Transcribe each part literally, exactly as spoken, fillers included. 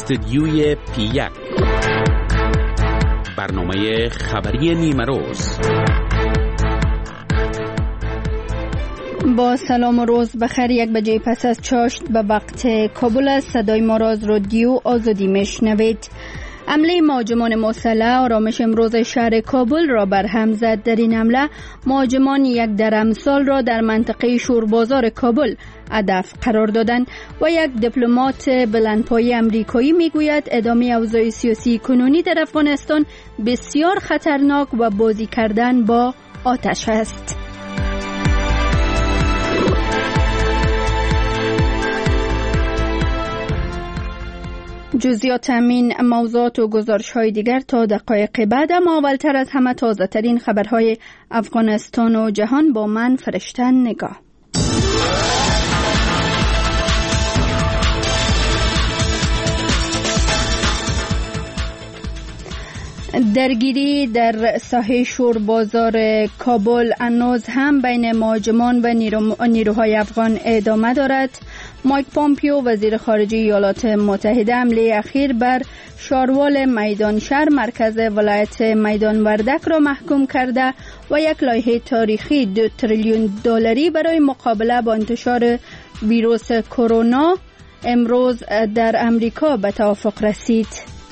استدیوی پی یک، برنامه خبری نیمه روز. با سلام و روز بخیر. یک بجه پس از چاشت به وقت کابل است. صدای ما را از رادیو آزادی میشنوید. حمله مهاجمان مسلح آرامش امروز شهر کابل را برهم زد. در این حمله مهاجمان یک درمسال را در منطقه شوربازار کابل هدف قرار دادند و یک دیپلمات بلندپایه امریکایی میگوید ادامه اوضاع سیاسی کنونی در افغانستان بسیار خطرناک و بازی کردن با آتش است. جزئیات همین موضوعات و گزارش‌های دیگر تا دقایق بعد، اما اولتر از همه تازه ترین خبرهای افغانستان و جهان با من فرشته نگاه. درگیری در ساحه شور بازار کابل هنوز هم بین مهاجمان و نیروهای افغان ادامه دارد. مایک پامپیو وزیر خارجه ایالات متحده حمله اخیر بر شاروال میدان شهر مرکز ولایت میدان وردک را محکوم کرده و یک لایحه تاریخی دو تریلیون دلاری برای مقابله با انتشار ویروس کرونا امروز در امریکا به توافق رسید.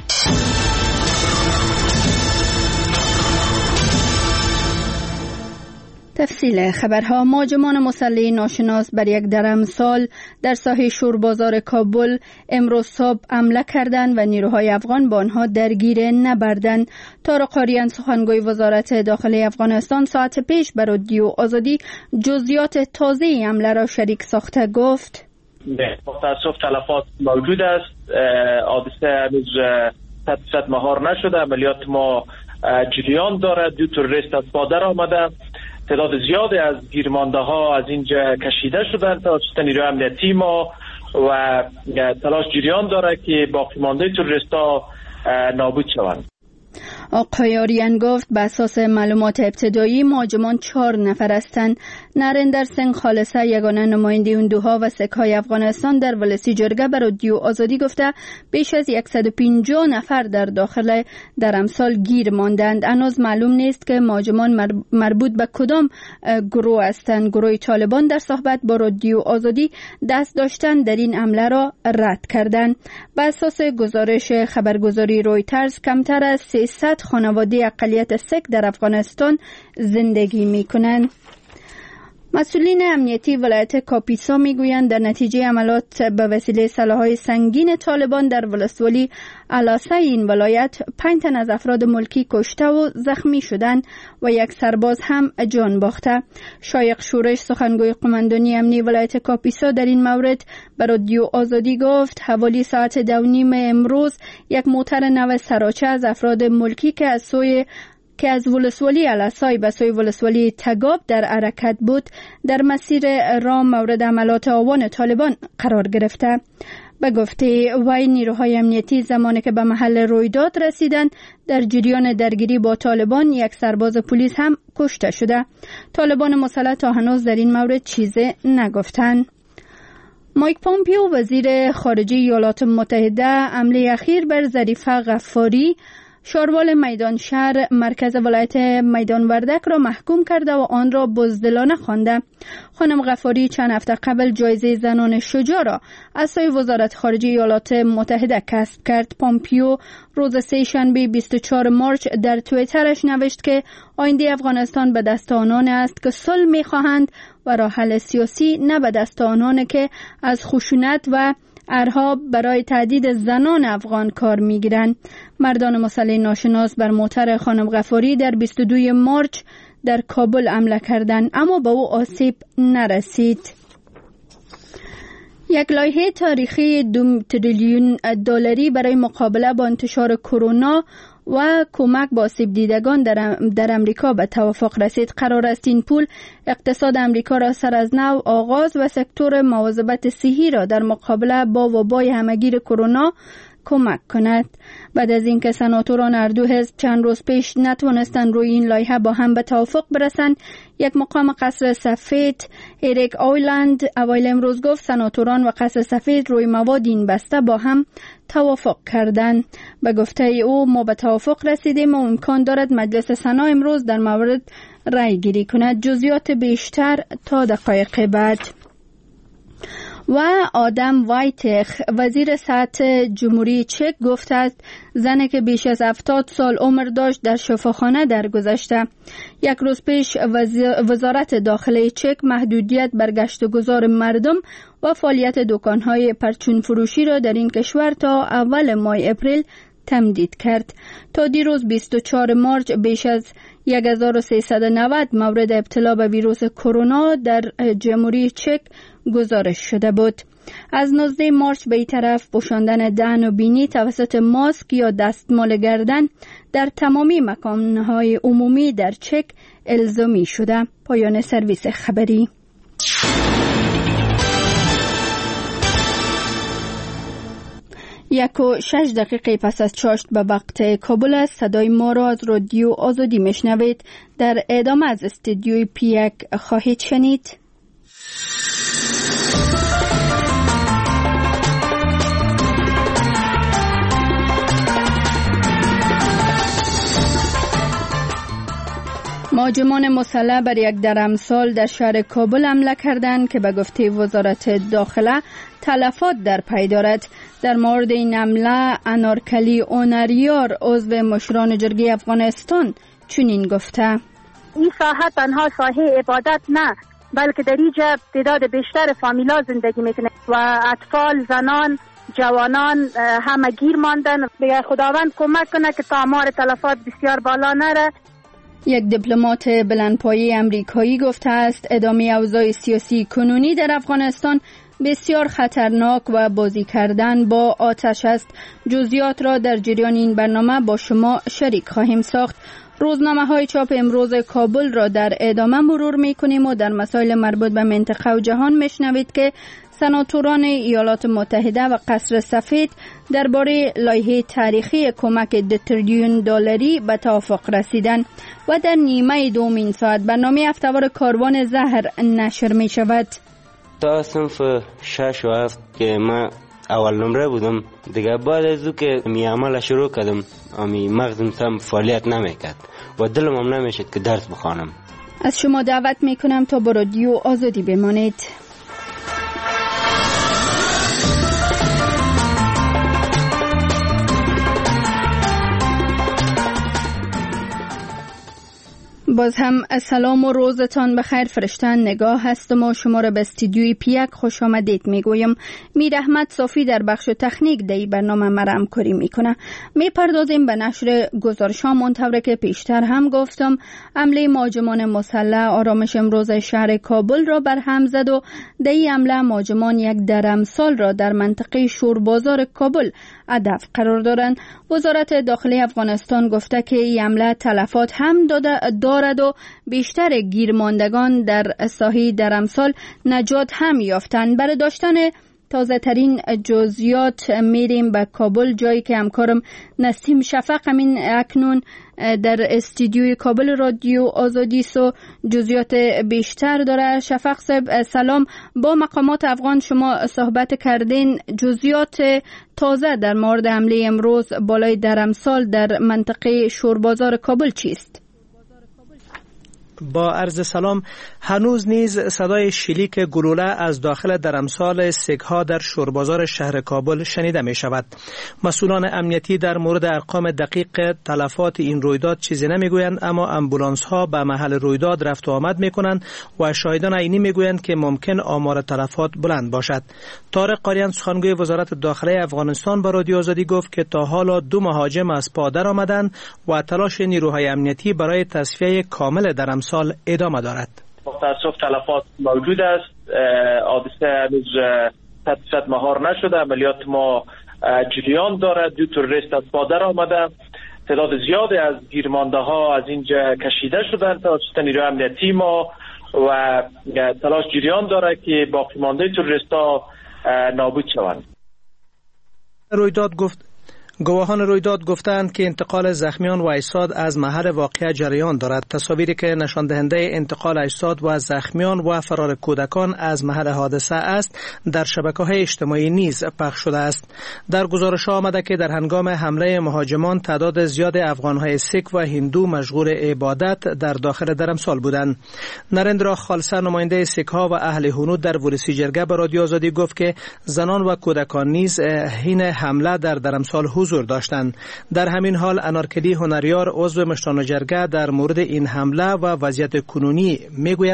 تفصیل خبرها. مهاجمان مسلح ناشناس بر یک درمسال در ساحه شوربازار کابل امروز صبح حمله کردند و نیروهای افغان با آنها درگیر نبردند. طارق قاریان سخنگوی وزارت داخلی افغانستان ساعت پیش بر رادیو آزادی جزئیات تازه حمله را شریک ساخته گفت: متاسف تلفات موجود است. حادثه هنوز صد درصد مهار نشده. عملیات ما جریان دارد. دو تروریست از پادر آمده. تعداد زیادی از گیرمانده ها از اینجا کشیده شدند توسط نیروی امنیتی ما و تلاش جریان دارد که باقی مانده تروریست‌ها نابود شوند. آقای آریان گفت به اساس معلومات ابتدایی مهاجمان چهار نفر هستند. نریندر سنگ خالصه یگانه نماینده هندوها و سک‌های افغانستان در ولسی جرگه به رادیو آزادی گفته بیش از صد و پنجاه نفر در داخل درمسال گیر ماندند. هنوز معلوم نیست که مهاجمان مربوط به کدام گروه هستند. گروه طالبان در صحبت با رادیو آزادی دست داشتن در این حمله را رد کردند. به اساس گزارش خبرگزاری رویترز کمتر از سیصد خانواده اقلیت سک در افغانستان زندگی می کنند. مسئولین امنیتی ولایت کاپیسا میگویند در نتیجه عملیات به وسیله سلاح‌های سنگین طالبان در ولسوالی علاسه این ولایت پنج تن از افراد ملکی کشته و زخمی شدند و یک سرباز هم جان باخته. شایق شورش سخنگوی قماندانی امنی ولایت کاپیسا در این مورد به رادیو آزادی گفت حوالی ساعت دو نیم امروز یک موتر نو سراچه از افراد ملکی که از سوی که از ولسوالی علاسای به سوی ولسوالی تگاب در حرکت بود در مسیر راه مورد حملات آوان طالبان قرار گرفته. به گفته وی نیروهای امنیتی زمانی که به محل رویداد رسیدند در جریان درگیری با طالبان یک سرباز پلیس هم کشته شده. طالبان مسلح تا هنوز در این مورد چیزی نگفتند. مایک پامپیو وزیر خارجه ایالات متحده حمله اخیر بر ظریفه غفاری شاروال میدان شهر مرکز ولایت میدان وردک را محکوم کرده و آن را بزدلانه خوانده. خانم غفاری چند هفته قبل جایزه زنان شجاع را از سوی وزارت خارجه ایالات متحده کسب کرد. پامپیو روز سه شنبه بیست و چهارم مارس در توییترش نوشت که آینده افغانستان به دست آنان است که صلح می‌خواهند و راه حل سیاسی، نه به دست آنان که از خشونت و ارهاب برای تهدید زنان افغان کار میگیرند. مردان مسلح ناشناس بر موتر خانم غفاری در بیست و دوم مارس در کابل حمله کردند اما به او آسیب نرسید. یک لایحه تاریخی دو تریلیون دلاری برای مقابله با انتشار کرونا و کمک با آسیب دیدگان در, در امریکا به توافق رسید. قرار است این پول اقتصاد امریکا را سر از نو آغاز و سکتور مواظبت صحی را در مقابله با وبای همهگیر کرونا کمک کند. بعد از اینکه سناتوران هر دو حزب چند روز پیش نتوانستند روی این لایحه با هم به توافق برسند، یک مقام قصر سفید اریک آیلند اوایل امروز گفت سناتوران و قصر سفید روی مواد این بسته با هم توافق کردند. به گفته او ما به توافق رسیدیم و امکان دارد مجلس سنا امروز در مورد رای گیری کند. جزئیات بیشتر تا دقایق بعد. و آدم وایتخ وزیر صحت جمهوری چک گفته است زنی که بیش از هفتاد سال عمر داشت در شفاخانه درگذشته. یک روز پیش وزارت داخله چک محدودیت بر گشت و گذار مردم و فعالیت دکان‌های پرچون فروشی را در این کشور تا اول ماه اپریل تمدید کرد. تا دیروز بیست و چهارم مارس بیش از هزار و سیصد و نود مورد ابتلا به ویروس کرونا در جمهوری چک گزارش شده بود. از نوزدهم مارس به این طرف پوشاندن دهن و بینی توسط ماسک یا دستمال گردن در تمامی مکان‌های عمومی در چک الزامی شده. پایان سرویس خبری. یک و شش دقیقه پس از چاشت به وقت کابل است. صدای ما را از رادیو آزادی میشنوید. در ادامه از استودیوی پی یک خواهید شنید. مهاجمان مسلح بر یک درمسال در شهر کابل حمله کردند که به گفته وزارت داخله تلفات در پی دارد. در مورد این حمله انارکلی اونریار عضو مشران جرگه افغانستان چنین گفته: این ساحه تنها ساحه عبادت نه، بلکه در اینجا تعداد بیشتر فامیلا زندگی میکنه و اطفال، زنان، جوانان همه گیر ماندن. به خداوند کمک کنه که آمار تلفات بسیار بالا نره. یک دیپلمات بلندپایه امریکایی گفته است ادامه اوضاع سیاسی کنونی در افغانستان بسیار خطرناک و بازی کردن با آتش است. جزئیات را در جریان این برنامه با شما شریک خواهیم ساخت. روزنامه های چاپ امروز کابل را در ادامه مرور می کنیم و در مسائل مربوط به منطقه و جهان میشنوید که سناتوران ایالات متحده و قصر سفید درباره لایحه تاریخی کمک دو تریلیون دلاری به توافق رسیدند. و در نیمه دومین ساعت برنامه هفته‌وار کاروان زهر نشر می شود. تا صنف شش و هفت که من اول نمره بودم دیگه، بعد از او که می عمل شروع کردم امی مغزم تام فعالیت نمیکرد و دلم هم نمیشد که درس بخوانم. از شما دعوت می کنم تا با رادیو آزادی بمانید. باز هم سلام و روزتان بخیر. فرشتن نگاه هستم و شما را به استودیوی پی یک خوش آمدید میگویم. میر احمد صافی در بخش تکنیک دی برنامه مرا همکاری میکنه. میپردازیم به نشر گزارش‌ها. منطوره که پیشتر هم گفتم حمله مهاجمان مسلح آرامش امروز شهر کابل را بر هم زد و دی حمله مهاجمان یک درمسال را در منطقه شوربازار کابل هدف قرار دارند. وزارت داخلی افغانستان گفته که این حمله تلفات هم دارد و بیشتر گیرماندگان در ساحه درمسال نجات هم یافتند. برای داشتن تازه ترین جزئیات میریم به کابل، جایی که همکارم نسیم شفق همین اکنون در استودیوی کابل رادیو آزادی سو جزئیات بیشتر داره. شفق صاحب سلام، با مقامات افغان شما صحبت کردین، جزئیات تازه در مورد حمله امروز بالای درمسال در منطقه شوربازار کابل چیست؟ با عرض سلام، هنوز نیز صدای شلیک گلوله از داخل درمسال سگها در شوربازار شهر کابل شنیده می شود. مسئولان امنیتی در مورد ارقام دقیق تلفات این رویداد چیزی نمی گویند، اما امبولانس ها به محل رویداد رفت و آمد می کنند و شاهدان عینی می گویند که ممکن آمار تلفات بلند باشد. طارق قاریان سخنگوی وزارت داخله افغانستان با رادیو آزادی گفت که تا حالا دو مهاجم از پادر آمدند و تلاش نیروهای امنیتی برای تصفیه کامل درمسال سال ادامه دارد. متاسف تلفات موجود است. حادثه هنوز صد درصد مهار نشده. عملیات ما جریان دارد. دو تروریست از پادر آمده. تعداد زیادی از گیرمانده ها از اینجا کشیده شدند توسط نیروی امنیتی ما و تلاش جریان دارد که باقی مانده تروریست ها نابود شوند. رویداد گفت گواهان رویداد گفتند که انتقال زخمیان و اجساد از محل واقعه جریان دارد. تصاویری که نشان دهنده انتقال اجساد و زخمیان و فرار کودکان از محل حادثه است در شبکه‌های اجتماعی نیز پخش شده است. در گزارش آمده که در هنگام حمله مهاجمان تعداد زیاد افغان‌های سیک و هندو مشغول عبادت در داخل درمسال بودند. نریندرا خالسا نماینده سیک‌ها و اهل هنود در ولسی جرگه به رادیو آزادی گفت که زنان و کودکان نیز حین حمله در درمسال حضور داشتند. در همین حال انارکلی هنریار عضو مشران جرگه در مورد این حمله و وضعیت کنونی میگوید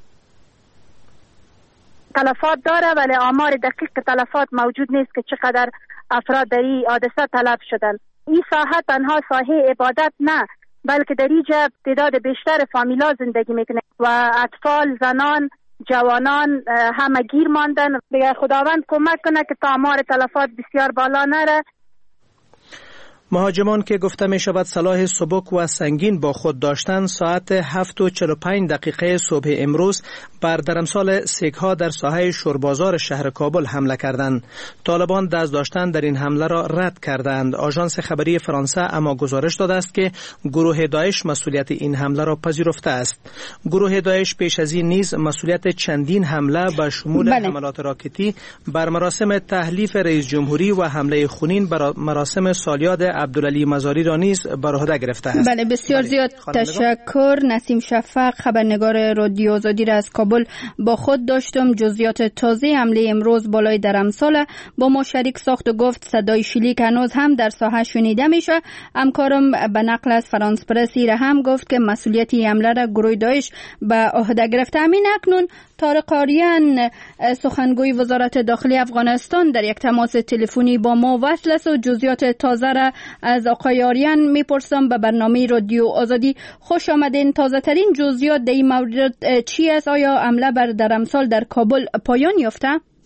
تلفات داره ولی آمار دقیق تلفات موجود نیست که چقدر افراد در این حادثه تلف شدن. این ساحه تنها ساحه عبادت نه، بلکه در اینجا تعداد بیشتر فامیلا زندگی میکنه و اطفال، زنان، جوانان همه گیر ماندن. به خداوند کمک کنه که تا آمار تلفات بسیار بالا نره. مهاجمان که گفته می شود سلاح سبک و سنگین با خود داشتند ساعت هفت و چهل و پنج دقیقه صبح امروز بر درمسال سیک‌ها در ساحه شوربازار شهر کابل حمله کردند. طالبان دست داشتن در این حمله را رد کردند. آژانس خبری فرانسه اما گزارش داده است که گروه داعش مسئولیت این حمله را پذیرفته است. گروه داعش پیش از این نیز مسئولیت چندین حمله به شمول بله. حملات راکتی بر مراسم تحلیف رئیس جمهوری و حمله خونین بر مراسم سالیاد عبدالعلی مزاری را نیز بر عهده گرفته است. بله بسیار زیاد تشکر. نسیم شفق خبرنگار رادیو آزادی را از کابل با خود داشتم. جزئیات تازه حمله امروز بالای درمسال با ما شریک ساخت و گفت صدای شلیک هنوز هم در ساحه شنیده میشه. همکارم به نقل از فرانس پرس را هم گفت که مسئولیت حمله را گروه داعش به عهده گرفته. همین اکنون طارق آریان سخنگوی وزارت داخلی افغانستان در یک تماس تلفنی با ما وصل است و جزئیات تازه را از آقای آریان میپرسم. به برنامه رادیو آزادی خوش آمدین. تازه ترین جزئیات در این مورد چی است؟ آیا حمله بر درمسال در کابل پایان یافته؟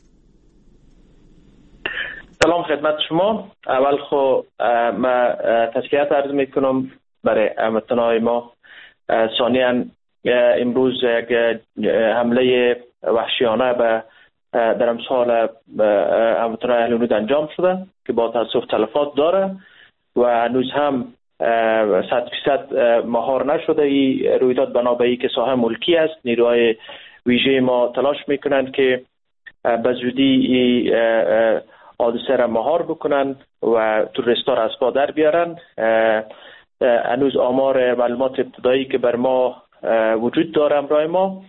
سلام خدمت شما. اول خو ما تسلیت عرض میکنم برای هموطنان ما. ثانیاً امروز یک حمله وحشیانه به درمسال هموطنان اهل هنود انجام شده که با تاسف تلفات داره و هنوز هم صد فیصد مهار نشده. این رویداد بنابراین که ساحه ملکی است، نیروهای ویژه ما تلاش میکنند که به زودی این حادثه را مهار بکنند و توریستا را از پا در بیارن. هنوز آمار معلومات ابتدایی که بر ما وجود داره امرای ما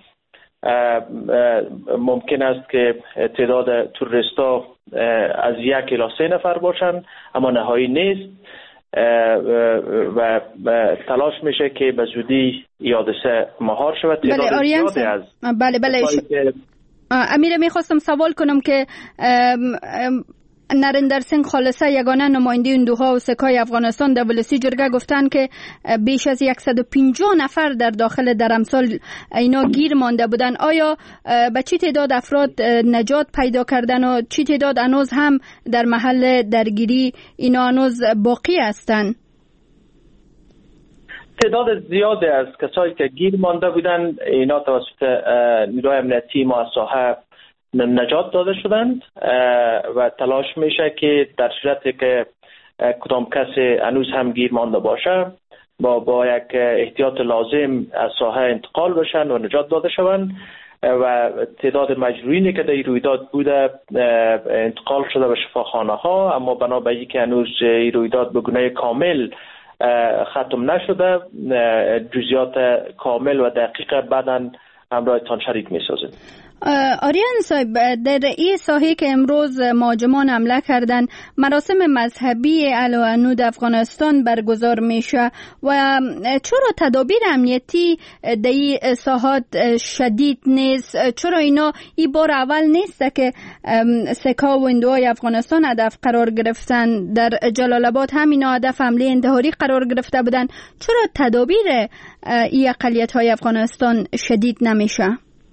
ممکن است که تعداد توریستا از یک الی سه نفر باشند، اما نهایی نیست و تلاش میشه که به زودی حادثه مهار شود. بله آریان از بله بله امیر میخواستم سوال کنم که نریندر سنگ خالصه یگانه نماینده هندوها و سکای افغانستان در ولسی جرگه گفتن که بیش از صد و پنجاه نفر در داخل درمسال اینا گیر مانده بودن. آیا به چی تعداد افراد نجات پیدا کردن و چی تعداد هنوز هم در محل درگیری اینا هنوز باقی هستند؟ تعداد زیادی از کسایی که گیر مانده بودن اینا توسط نیروهای امنیتی ما از ساحه نجات داده شدند و تلاش میشه که در صورتی که کدام کسی هنوز هم گیر مانده باشه با با یک احتیاط لازم از ساحه انتقال بشن و نجات داده شوند و تعداد مجروحینی که در این رویداد بوده انتقال شده به شفاخانه ها، اما بنابراین که هنوز این رویداد به گونه کامل ختم نشده جزئیات کامل و دقیق بعداً همراهتان شریک می‌سازیم. آریان صاحب، در این ساحه که امروز مهاجمان حمله کردن مراسم مذهبی اهل هنود افغانستان برگزار میشه و چرا تدابیر امنیتی در این ساحات شدید نیست؟ چرا اینا این بار اول نیست که سکا و هندوهای افغانستان هدف قرار گرفتن؟ در جلال آباد هم اینا هدف حمله انتحاری قرار گرفته بودن. چرا تدابیر این اقلیت های افغانستان شدید نمیشه؟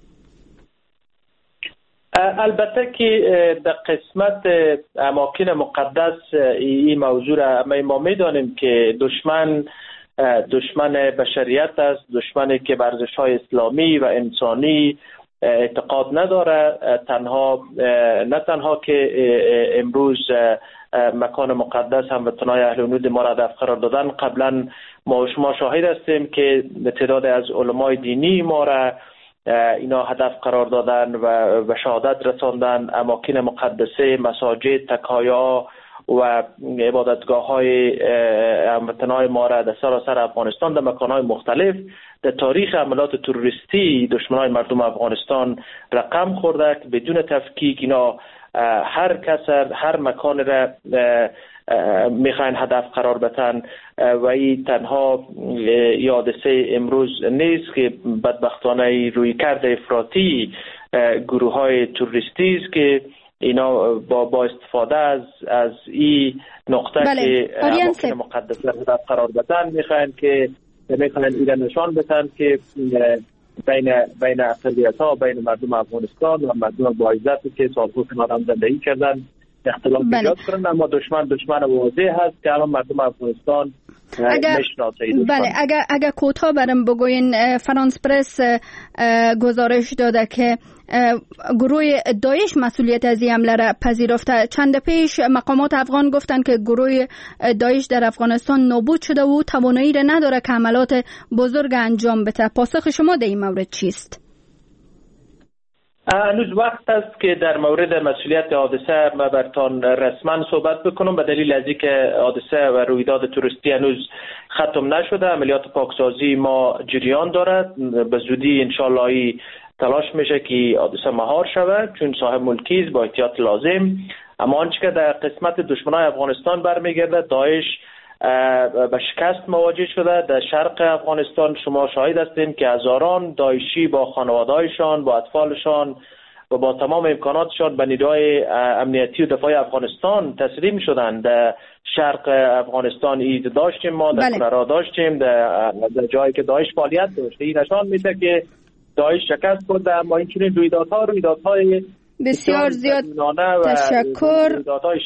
البته که در قسمت اماکن مقدس این موضوع را ما میدانیم که دشمن دشمن بشریت است، دشمنی که ارزش‌های اسلامی و انسانی اعتقاد نداره. تنها نه تنها که امروز مکان مقدس هم وطنای اهل ونود ما را هدف قرار دادن، قبلا ما شما شاهد هستیم که تعداد از علمای دینی ما را اینا هدف قرار دادن و به شهادت رساندن. اماکن مقدسه، مساجد، تکایا و عبادتگاه های هموطنای ما را در سراسر افغانستان در مکانهای مختلف در تاریخ حملات تروریستی دشمنای مردم افغانستان رقم خورده که بدون تفکیک اینا هر کس هر مکان را میخواین هدف قرار بدن و این تنها حادثه امروز نیست که بدبختانه روی کرده افراطی گروه های تروریستی است که اینا با با استفاده از از این نقطه بله. که اماکن مقدسه هدف قرار بدن میخواین که میخواین اینا نشان بدن که بین بین اقلیت‌ها، بین مردم افغانستان و مردم با عزتی که سالها کنار هم زندگی کردن اختلاف ایجاد کنن، اما دشمن دشمن واضح هست که الان مردم افغانستان نشناسه. بله، اگر اگر کوتاه برام بگوین، فرانس پرس گزارش داده که گروه داعش مسئولیت از این حمله را پذیرفته. چند پیش مقامات افغان گفتند که گروه داعش در افغانستان نابود شده و توانایی را نداره که حملات بزرگ انجام بده. پاسخ شما در این مورد چیست؟ هنوز وقت است که در مورد مسئولیت حادثه ما برتان رسما صحبت بکنم، به دلیل از اینکه حادثه و رویداد توریستی هنوز ختم نشده. عملیات پاکسازی ما جریان دارد، به زودی انشالله تلاش میشه که حادثه مهار شود چون صاحب ملکی است با احتیاط لازم. اما آنچه که در قسمت دشمنای افغانستان برمیگرده، داعش به شکست مواجه شده. در شرق افغانستان شما شاهد هستیم که هزاران داعشی با خانواده‌هایشان، با اطفالشان و با تمام امکاناتشان به نیروهای امنیتی و دفاعی افغانستان تسلیم شدند. در شرق افغانستان اید داشتیم، ما در کنرا داشتیم، در جایی که داعش فعالیت داشت. این نشان میده که داعش شکست خورده. اما این چنین رویدادها رویدادهای بسیار زیاد تشکر.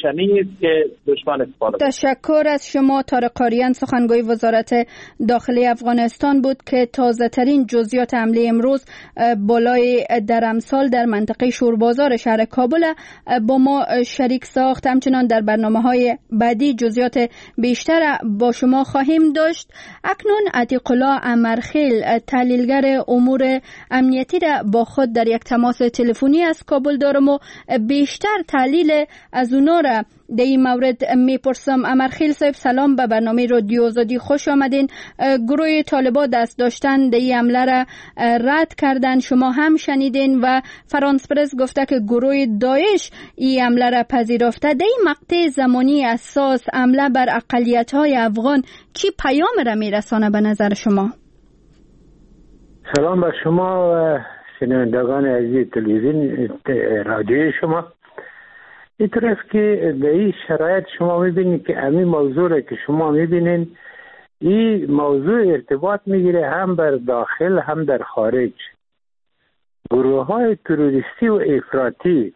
تشکر از شما. طارق قاریان، سخنگوی وزارت داخلی افغانستان بود که تازه ترین جزئیات حمله امروز بالای درمسال در منطقه شوربازار شهر کابل با ما شریک ساخت. همچنان در برنامه‌های بعدی جزئیات بیشتر با شما خواهیم داشت. اکنون عتیق الله امرخیل، تحلیلگر امور امنیتی را با خود در یک تماس تلفنی از کابل دارم و بیشتر تحلیل از اونا را در این مورد میپرسم. امرخیل صاحب سلام، به برنامه رادیو آزادی خوش آمدین. گروه طالبان دست داشتن در این حمله را رد کردن، شما هم شنیدین و فرانس پرس گفته که گروه داعش این حمله را پذیرفته. در این مقطع زمانی اساس حمله بر اقلیت‌های افغان چی پیام را میرسانه به نظر شما؟ سلام به شما و شنوندگان عزیز تلویزیون رادیوی شما. اینطور است که در این شرایط شما میبینید که همین موضوع را که شما میبینید این موضوع ارتباط میگیره هم بر داخل هم در خارج. گروه های تروریستی و افراطی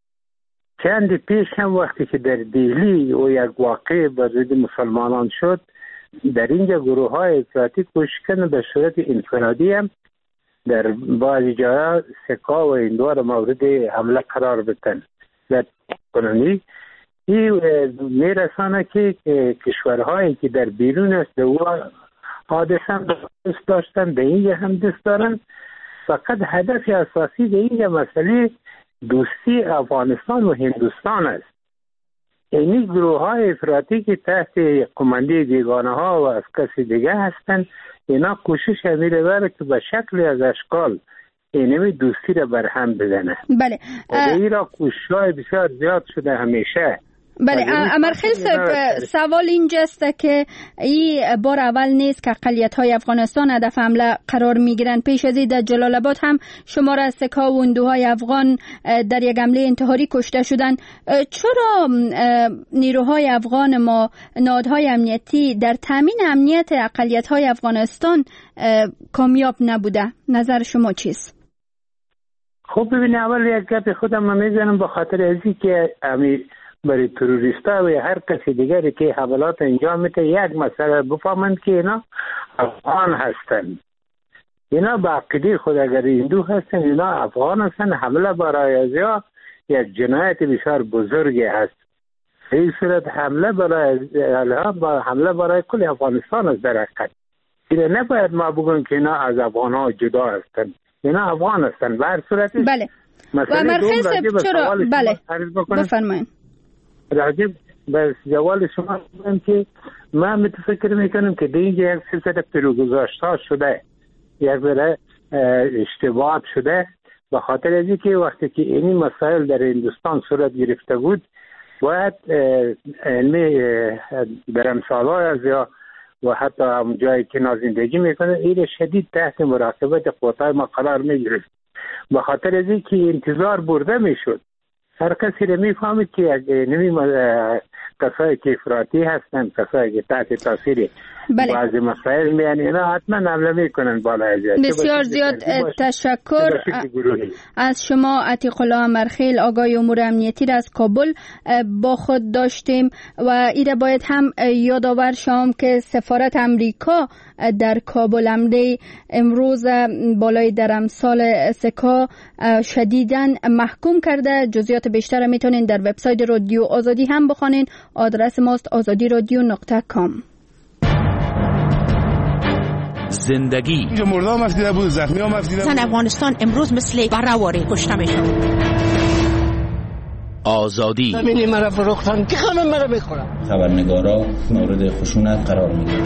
چند پیش هم وقتی که در دهلی و یک واقع بر ضد مسلمانان شد، در اینجا گروه های افراطی کوشش کردن به صورت انفرادی هم در بعضی جاها سکا و این دو را مورد حمله قرار بدن. در کنونی این میرسانه که کشورهایی که در بیرون است در او حادثه هم دست داشتن، در اینجا هم دست دارن. فقط هدف اساسی در اینجا مسئله دوستی افغانستان و هندوستان است. اینی گروه های افراطی که تحت قماندی بیگانه ها و از کسی دیگه هستند، اینا کوشش میره بره که به شکل از اشکال اینمی دوستی را برهم بزنه. بله. و این را کوشش‌های بسیار زیاد شده همیشه. بله، امرخیل صاحب، سوال اینجاست که این بار اول نیست که اقلیت‌های افغانستان هدف حمله قرار میگیرن. پیش از این در جلال آباد هم شمار از سکا و هندوهای افغان در یک حمله انتحاری کشته شدن. چرا نیروهای افغان ما، نهادهای امنیتی در تامین امنیت اقلیت‌های افغانستان کامیاب نبوده؟ نظر شما چیست؟ خب ببینید، اول یک گپ خودم من میزنم به خاطر ازی که امی برای تروریستا و هر کسی دیگری که حملات انجام میده یک مسئله بفهمند که اینا افغان هستند. اینا با عقیده خود اگر هندو هستن، اینا افغان هستن. حمله برای ازیا یک جنایت بسیار بزرگی است. این صورت حمله برای با حمله برای کل افغانستان است در حقیقت. اینا نباید ما بگویم که اینا از افغان ها جدا هستن. اینا افغان هستن. به هر صورت بله. و مرخص چرا بله بفرمایید. راجب به جوال شما بگم که ما متفکر میکنم که دیگه یک سلسله پیروگذاشت ها شده، یک ذره اشتباهات شده، به خاطر از اینکه وقتی که این مسائل در هندوستان صورت گرفته بود باید علمی درمسالای از یا و حتی هم جایی که نا زندگی میکنه این شدید تحت مراقبت قوتای ما قرار میگرفت. به خاطر از اینکه انتظار برده میشد. هر کسی رو میفهمید که نمی کسایی که افراطی هستن، کسایی که تحت تاثیر بله. بعضی مسائل میان اینا حتما حمله میکنن بالا از بسیار زیاد تشکر از شما عتیق الله امرخیل، آگاه امور امنیتی را از کابل با خود داشتیم. و ایره باید هم یادآور شوم که سفارت امریکا در کابل عمده امروز بالای درمسال سکا شدیداً محکوم کرده. جزئیات بیشتر میتونین در وبسایت رادیو آزادی هم بخونین. آدرس ماست آزادی رادیو نقطه کام. زندگی اینجا مرده هم افدیده بود، زخمی هم افدیده بود. زن افغانستان امروز مثل برهواری کشته میشن. آزادی زمینی مرا فروختن که خانم مرا میخورم. خبرنگارا مورد خشونت قرار میگیرن.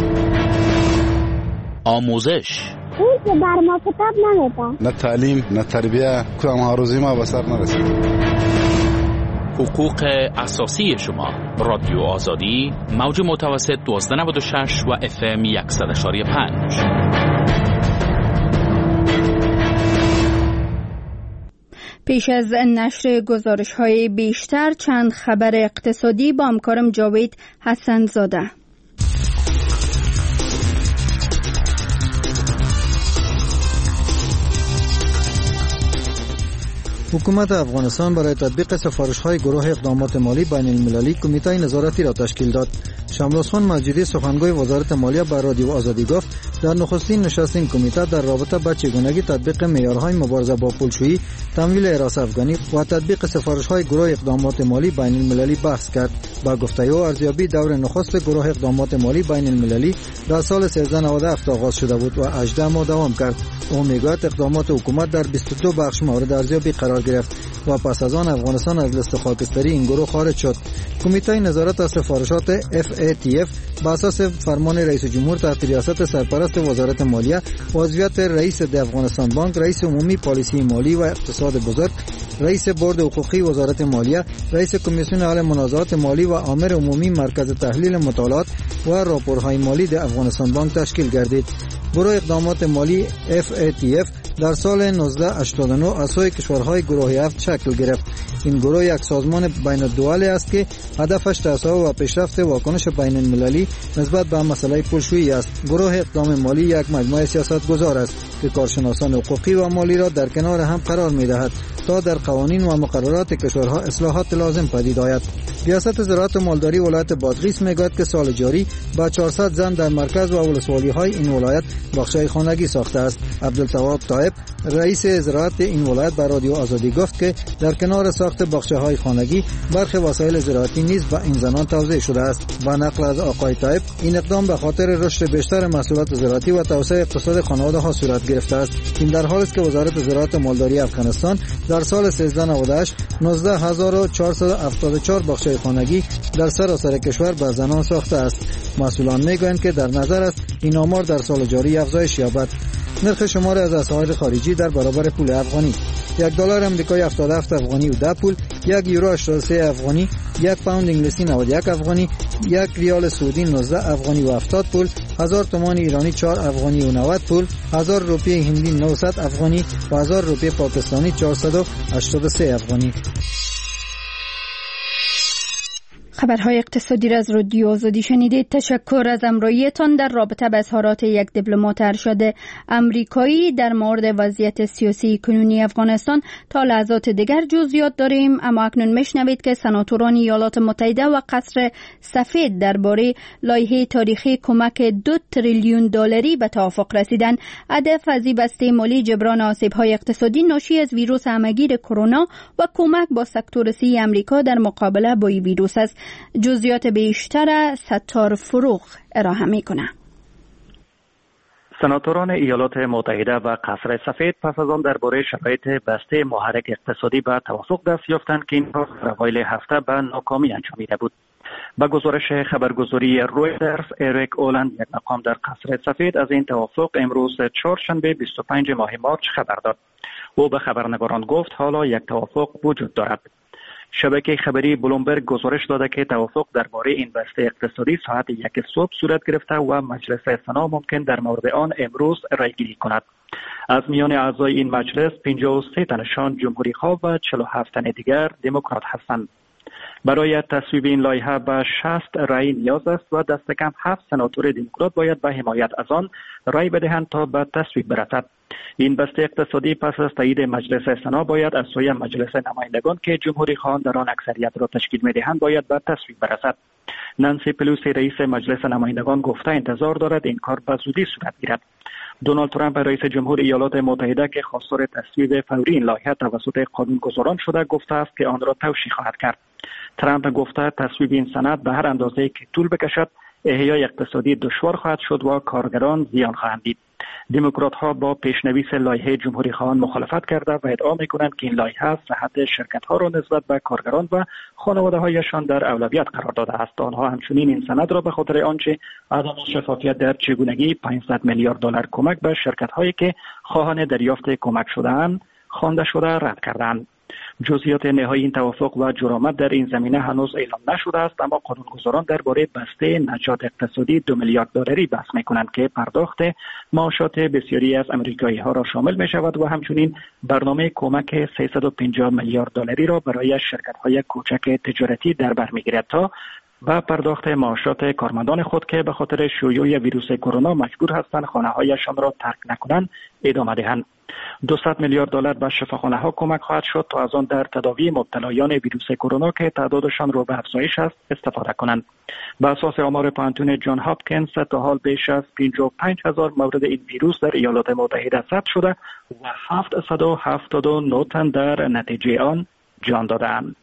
آموزش اون که بر ما کتاب نمیده. نه تعلیم نه تربیه، کدام آرزوی ما به سر نرسید. حقوق اساسی شما. رادیو آزادی موج متوسط دوازده نود و شش و اف ام صد و یک و پنج. پیش از نشر گزارش‌های بیشتر چند خبر اقتصادی با همکارم جاوید حسن زاده. حکومت افغانستان برای تطبیق سفارش‌های گروه اقدامات مالی بین المللی کمیته نظارتی را تشکیل داد. شمروز خان موجودی سخنگوی وزارت مالیه به رادیو آزادی گفت در نخستین نشست این کمیته در رابطه با چگونگی تطبیق معیارهای مبارزه با پولشویی، تمویل اراث افغانی و تطبیق سفارش‌های گروه اقدامات مالی بین المللی بحث کرد. با گفته او ارزیابی دور نخست گروه اقدامات مالی بین المللی در سال سیزده نود و هفت آغاز شده بود و هجده ماه دوام کرد. او میگوید اقدامات حکومت در بیست و دو بخش مورد ارزیابی قرار گرفت و پس از آن افغانستان از لیست خاکستری این گروه خارج شد. کمیته نظارت از سفارشات اف ای تی اف بر اساس فرمان رئیس جمهور تحت ریاست سرپرست وزارت مالیه و عضویت رئیس د افغانستان بانک، رئیس عمومی پالیسی مالی و اقتصاد بزرگ، رئیس بورد حقوقی وزارت مالیه، رئیس کمیسیون حل منازعات مالی و آمر عمومی مرکز تحلیل مطالعات و راپورهای مالی د افغانستان بانک تشکیل گردید. گروه اقدامات مالی اف ای تی اف در سال نوزده هشتاد و نه از سوی کشورهای گروه هفت شکل گرفت. این گروه یک سازمان بین الدوله است که هدفش توسعه و پیشرفت واکنش بین المللی نسبت به مسئله پولشویی است. گروه اقدام مالی یک مجموعه سیاستگزار است که کارشناسان حقوقی و مالی را در کنار هم قرار می‌دهد تا در قوانین و مقررات کشورها اصلاحات لازم پدید آید. ریاست زراعت و مالداری ولایت بادغیس میگوید که سال جاری با چهارصد زن در مرکز و ولسوالی‌های این ولایت بخشای خانگی ساخته است. عبدالتواب طایب رئیس زراعت این ولایت بر رادیو آزادی گفت که در کنار ساخت بخشه‌های خانگی برخی وسایل زراعتی نیز به این زنان توزیع شده است. با نقل از آقای طایب این اقدام به خاطر رشد بیشتر محصولات زراعتی و توسعه اقتصاد خانواده‌ها صورت گرفته است. این در حالی است که وزارت زراعت و مالداری افغانستان در سال سیزده نود و هشت نوزده هزار و چهارصد و هفتاد و چهار بخشای خانگی در سراسر کشور به زنان ساخته است. مسئولان میگویند که در نظر است این آمار در سال جاری افزایش یابد. نرخ شمار از اسعار خارجی در برابر پول افغانی: یک دلار امریکایی هفتاد و هفت افغانی و ده پول، یک یورو هشتاد و سه افغانی، یک پوند انگلیسی نود و یک افغانی، یک ریال سعودی نوزده افغانی و هفتاد پول، هزار تومان ایرانی چهار افغانی و نود پول، هزار روپیه هندی نهصد افغانی و هزار روپیه پاکستانی چهارصد و هشتاد و سه افغانی. خبرهای اقتصادی را از رادیو آزادی شنیدید. تشکر از همراهیتان در رابطه با اظهارات یک دیپلمات ارشد امریکایی در مورد وضعیت سیاسی کنونی افغانستان. تا لحظات دیگر جزئیات داریم، اما اکنون میشنوید که سناتوران ایالات متحده و قصر سفید درباره لایحه تاریخی کمک دو تریلیون دلاری به توافق رسیدند. هدف از این بسته مالی جبران آسیب‌های اقتصادی ناشی از ویروس همه‌گیر کرونا و کمک با سکتور سی امریکا در مقابله با این ویروس است. جزئیات بیشتر ستار فروغ ارائه می‌کنه. سناتوران ایالات متحده و قصر سفید پس از آن درباره شرایط بسته محرک اقتصادی به توافق دست یافتند که این را در اوایل هفته به ناکامی انجامیده بود. با گزارش خبرگزاری رویترز، اریک اولند، یک مقام در قصر سفید، از این توافق امروز چهارشنبه بیست و پنجم ماه مارس خبر داد. او به خبرنگاران گفت حالا یک توافق وجود دارد. شبکه خبری بلومبرگ گزارش داده که توافق درباره این بسته اقتصادی ساعت یک صبح صورت گرفته و مجلس سنا ممکن در مورد آن امروز رایگیری کند. از میان اعضای این مجلس پنجاه و سه تنشان جمهوری خواه و چهل و هفت تن دیگر دموکرات هستند. برای تصویب این لایحه به شصت رای نیاز است و دست کم هفت سناتور دموکرات باید به حمایت از آن رای بدهند تا به تصویب برسد. این بسته اقتصادی پس از تایید مجلس سنا باید از سوی مجلس نمایندگان که جمهوری خواهان در آن اکثریت را تشکیل می‌دهند باید به تصویب برسد. نانسی پلوسی رئیس مجلس نمایندگان گفته انتظار دارد این کار به زودی صورت گیرد. دونالد ترامپ رئیس جمهور ایالات متحده که خواستار تصویب فوری این لایحه توسط قانونگذاران شده گفته است که آن را توشیح خواهد کرد. ترامپ گفته تصویب این سند به هر اندازه‌ای که طول بکشد احیای اقتصادی دشوار خواهد شد و کارگران زیان خواهند دید. دموکرات‌ها با پیشنویس لایحه جمهوری خواهان مخالفت کرده و ادعا می‌کنند که این لایحه صحت شرکت‌ها را نسبت به کارگران و خانواده‌هایشان در اولویت قرار داده است. آنها همچنین این سند را به خاطر آنچه عدم شفافیت در چگونگی پانصد میلیارد دلار کمک به شرکت‌هایی که خواهان دریافت کمک شده‌اند خوانده شده رد کردند. جزئیات نهایی این توافق و جرامت در این زمینه هنوز اعلام نشده است، اما قانونگذاران درباره بسته نجات اقتصادی دو میلیارد دلاری بحث می‌کنند که پرداخت معاشات بسیاری از امریکایی‌ها را شامل می‌شود و همچنین برنامه کمک سیصد و پنجاه میلیارد دلاری را برای شرکت‌های کوچک تجارتی در بر می‌گیرد تا و پرداخت معاشات کارمندان خود که به خاطر شیوع ویروس کرونا مجبور هستند خانه‌هایشان را ترک نکنند ادامه دهند. دویست میلیارد دلار به شفاخانه‌ها کمک خواهد شد تا از آن در تداوی مبتلایان ویروس کرونا که تعدادشان رو به افزایش است استفاده کنند. بر اساس آمار پانتون جان هاپکینز تا حال بیش از پنجاه و پنج هزار مورد این ویروس در ایالات متحده ثبت شده و هفتصد و هفتاد و نه تن در نتیجه آن جان دادند.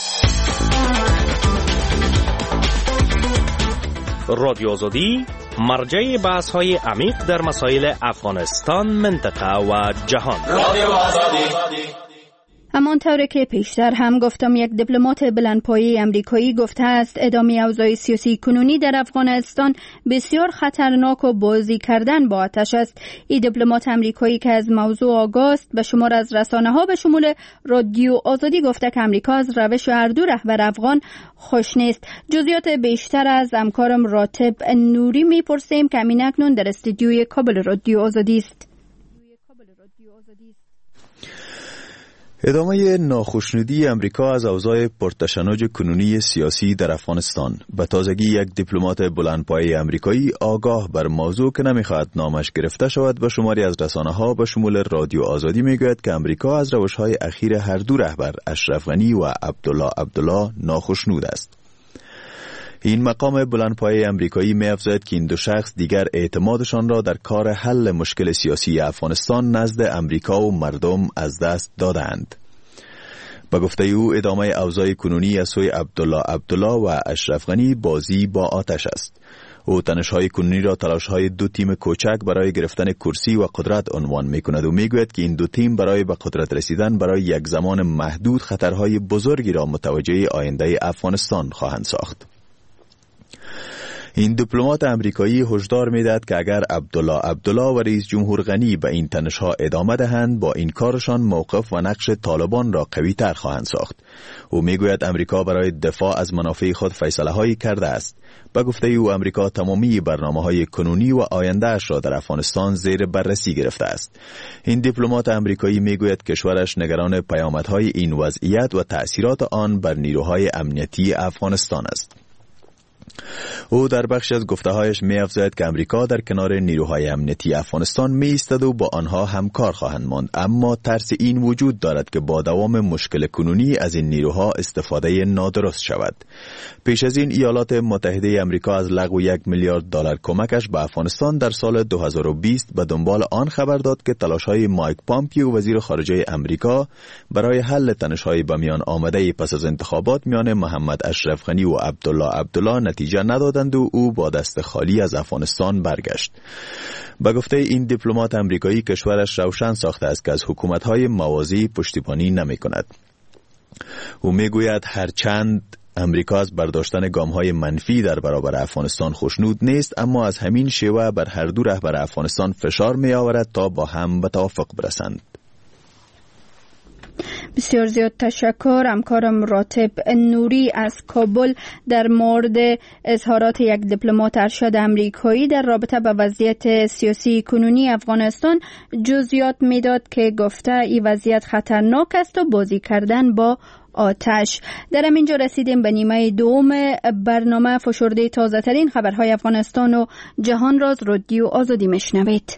رادیو آزادی مرجع بحث‌های عمیق در مسائل افغانستان، منطقه و جهان. رادیو آزادی. همانطور که پیشتر هم گفتم، یک دیپلمات بلندپایه امریکایی گفته است ادامه اوضاع سیاسی کنونی در افغانستان بسیار خطرناک و بازی کردن با آتش است. این دیپلمات امریکایی که از موضوع آگاه است به شمار از رسانه‌ها به شمول رادیو آزادی گفته که امریکا از روش هر دو رهبر افغان خوش نیست. جزئیات بیشتر از همکارم راتب نوری میپرسیم که همین اکنون در استودیوی کابل رادیو آزادی است. ادامه ناخشنودی امریکا از اوضاع پرتشنج کنونی سیاسی در افغانستان. به تازگی یک دیپلمات بلندپایه امریکایی آگاه بر موضوع که نمیخواهد نامش گرفته شود به شماری از رسانه‌ها به شمول رادیو آزادی میگوید که امریکا از روش‌های اخیر هر دو رهبر اشرف غنی و عبدالله عبدالله ناخشنود است. این مقام بلندپایه امریکایی می‌افزاید که این دو شخص دیگر اعتمادشان را در کار حل مشکل سیاسی افغانستان نزد امریکا و مردم از دست دادند. با گفته او ادامه اوضاع کنونی از سوی عبدالله عبدالله و اشرف غنی بازی با آتش است. او تنش‌های کنونی را تلاش‌های دو تیم کوچک برای گرفتن کرسی و قدرت عنوان می‌کند و می‌گوید که این دو تیم برای به قدرت رسیدن برای یک زمان محدود خطرهای بزرگی را متوجه آینده افغانستان خواهند ساخت. این دیپلمات امریکایی هشدار می‌دهد که اگر عبدالله عبدالله و رئیس جمهور غنی به این تنش‌ها ادامه دهند با این کارشان موقف و نقش طالبان را قوی‌تر خواهند ساخت. او میگوید امریکا برای دفاع از منافع خود فیصله‌هایی کرده است. به گفته او امریکا تمامی برنامه‌های کنونی و آینده‌اش را در افغانستان زیر بررسی گرفته است. این دیپلمات امریکایی میگوید کشورش نگران پیامدهای این وضعیت و تأثیرات آن بر نیروهای امنیتی افغانستان است. او در بخش از گفته‌هایش می‌افزاید که امریکا در کنار نیروهای امنیتی افغانستان می‌ایستد و با آنها همکار خواهند ماند، اما ترس این وجود دارد که با دوام مشکل کنونی از این نیروها استفاده نادرست شود. پیش از این ایالات متحده امریکا از لغو یک میلیارد دلار کمکش به افغانستان در سال دو هزار و بیست به دنبال آن خبر داد که تلاش‌های مایک پامپیو وزیر خارجه امریکا برای حل تنش‌های به میان آمده پس از انتخابات میان محمد اشرف غنی و عبدالله عبدالله نتیجه ندادند و او با دست خالی از افغانستان برگشت. به گفته این دیپلمات امریکایی کشورش روشن ساخته است که از حکومت‌های موازی پشتیبانی نمی‌کند. او میگوید هرچند امریکا از برداشتن گام‌های منفی در برابر افغانستان خوشنود نیست، اما از همین شیوه بر هر دو رهبر افغانستان فشار می‌آورد تا با هم به توافق برسند. بسیار زیاد تشکر. همکارم راتب نوری از کابل در مورد اظهارات یک دیپلمات ارشد امریکایی در رابطه با وضعیت سیاسی کنونی افغانستان جزئیات میداد که گفته این وضعیت خطرناک است و بازی کردن با آتش. در همینجا رسیدیم به نیمه دوم برنامه. فشرده تازه ترین خبرهای افغانستان و جهان را از رادیو آزادی میشنوید.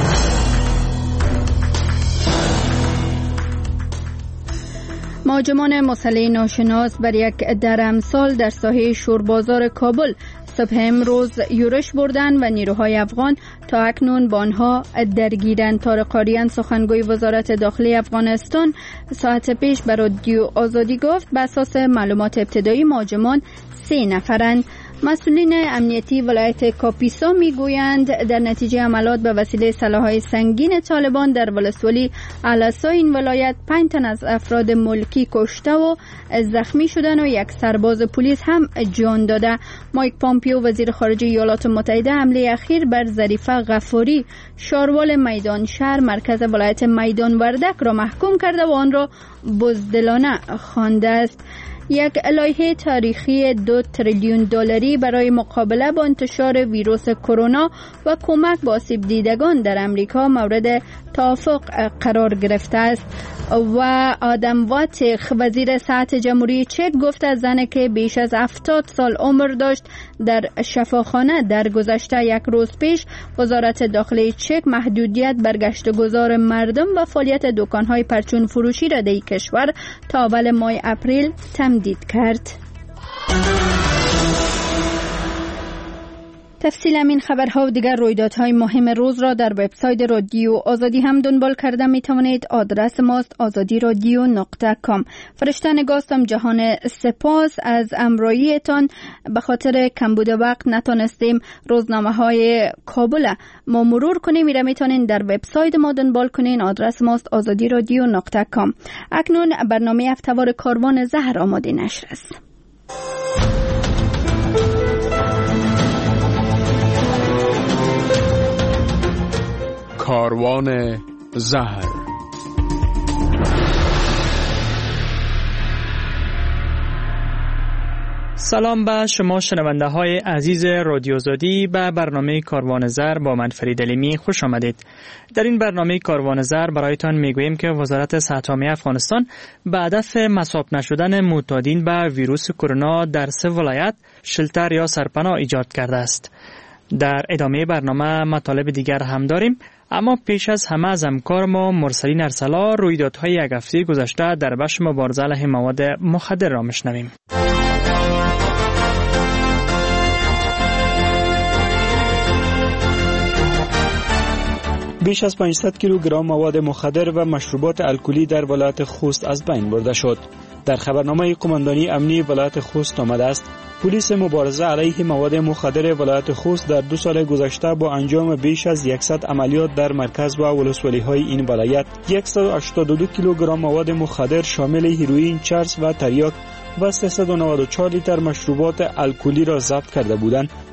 مهاجمان مسلح ناشناس بر یک درمسال در ساحه شوربازار کابل صبح امروز یورش بردند و نیروهای افغان تا اکنون با آنها درگیرند. طارق قاریان سخنگوی وزارت داخلی افغانستان ساعت پیش به رادیو آزادی گفت به اساس معلومات ابتدایی مهاجمان سه نفرند. مسئولین امنیتی ولایت کاپیسا میگویند در نتیجه عملات به وسیله سلاح‌های سنگین طالبان در ولسوالی علسا این ولایت پنج تن از افراد ملکی کشته و زخمی شدن و یک سرباز پلیس هم جان داده. مایک پامپیو وزیر خارجه ایالات متحده حمله اخیر بر ظریفه غفاری شاروال میدان شهر مرکز ولایت میدان وردک را محکوم کرده و آن را بزدلانه خوانده است. یک لایحه تاریخی دو تریلیون دلاری برای مقابله با انتشار ویروس کرونا و کمک به آسیب دیدگان در امریکا مورد توافق قرار گرفته است. و آدم واتیخ وزیر صحت جمهوری چک گفته زنی که بیش از هفتاد سال عمر داشت در شفاخانه در گذشته یک روز پیش وزارت داخلی چک محدودیت بر گشت و گذار مردم و فعالیت دکان‌های پرچون فروشی را در کشور تا اول ماه اپریل تمدید کرد. تفصیل این خبرها و دیگر رویدادهای مهم روز را در وبسایت رادیو آزادی هم دنبال کرده می توانید. آدرس ماست آزادی رادیو نقطه کام. فرشته نگاستم جهان سپاس از امراییتان. به خاطر کمبود وقت نتونستیم روزنامه های کابل ما مرور کنیم. میره میتونین در وبسایت ما دنبال کنین. آدرس ماست آزادی رادیو نقطه کام. اکنون برنامه هفته‌وار کاروان زهر آماده نشر است. کاروان زهر. سلام به شما شنونده های عزیز رادیو آزادی. به برنامه کاروان زهر با من فرید علیمی خوش آمدید. در این برنامه کاروان زهر برایتان میگوییم که وزارت صحت عامه افغانستان به هدف مصاب نشدن معتادین به ویروس کرونا در سه ولایت شلتر یا سرپناه ایجاد کرده است. در ادامه برنامه مطالب دیگر هم داریم، اما پیش از همه از همکار ما مرسلین ارسلا رویدادهای یک هفته گذشته در بخش مبارزه علیه مواد مخدر را میشنویم. بیش از پانصد کیلوگرم مواد مخدر و مشروبات الکلی در ولایت خوست از بین برده شد. در خبرنامه قماندانی امنی ولایت خوست آمده است پلیس مبارزه علیه مواد مخدر ولایت خوست در دو سال گذشته با انجام بیش از صد عملیات در مرکز و ولسوالی‌های این ولایت صد و هشتاد و دو کیلوگرم مواد مخدر شامل هیروئین، چرس و تریاک و سیصد و نود و چهار لیتر مشروبات الکلی را ضبط کرده بودند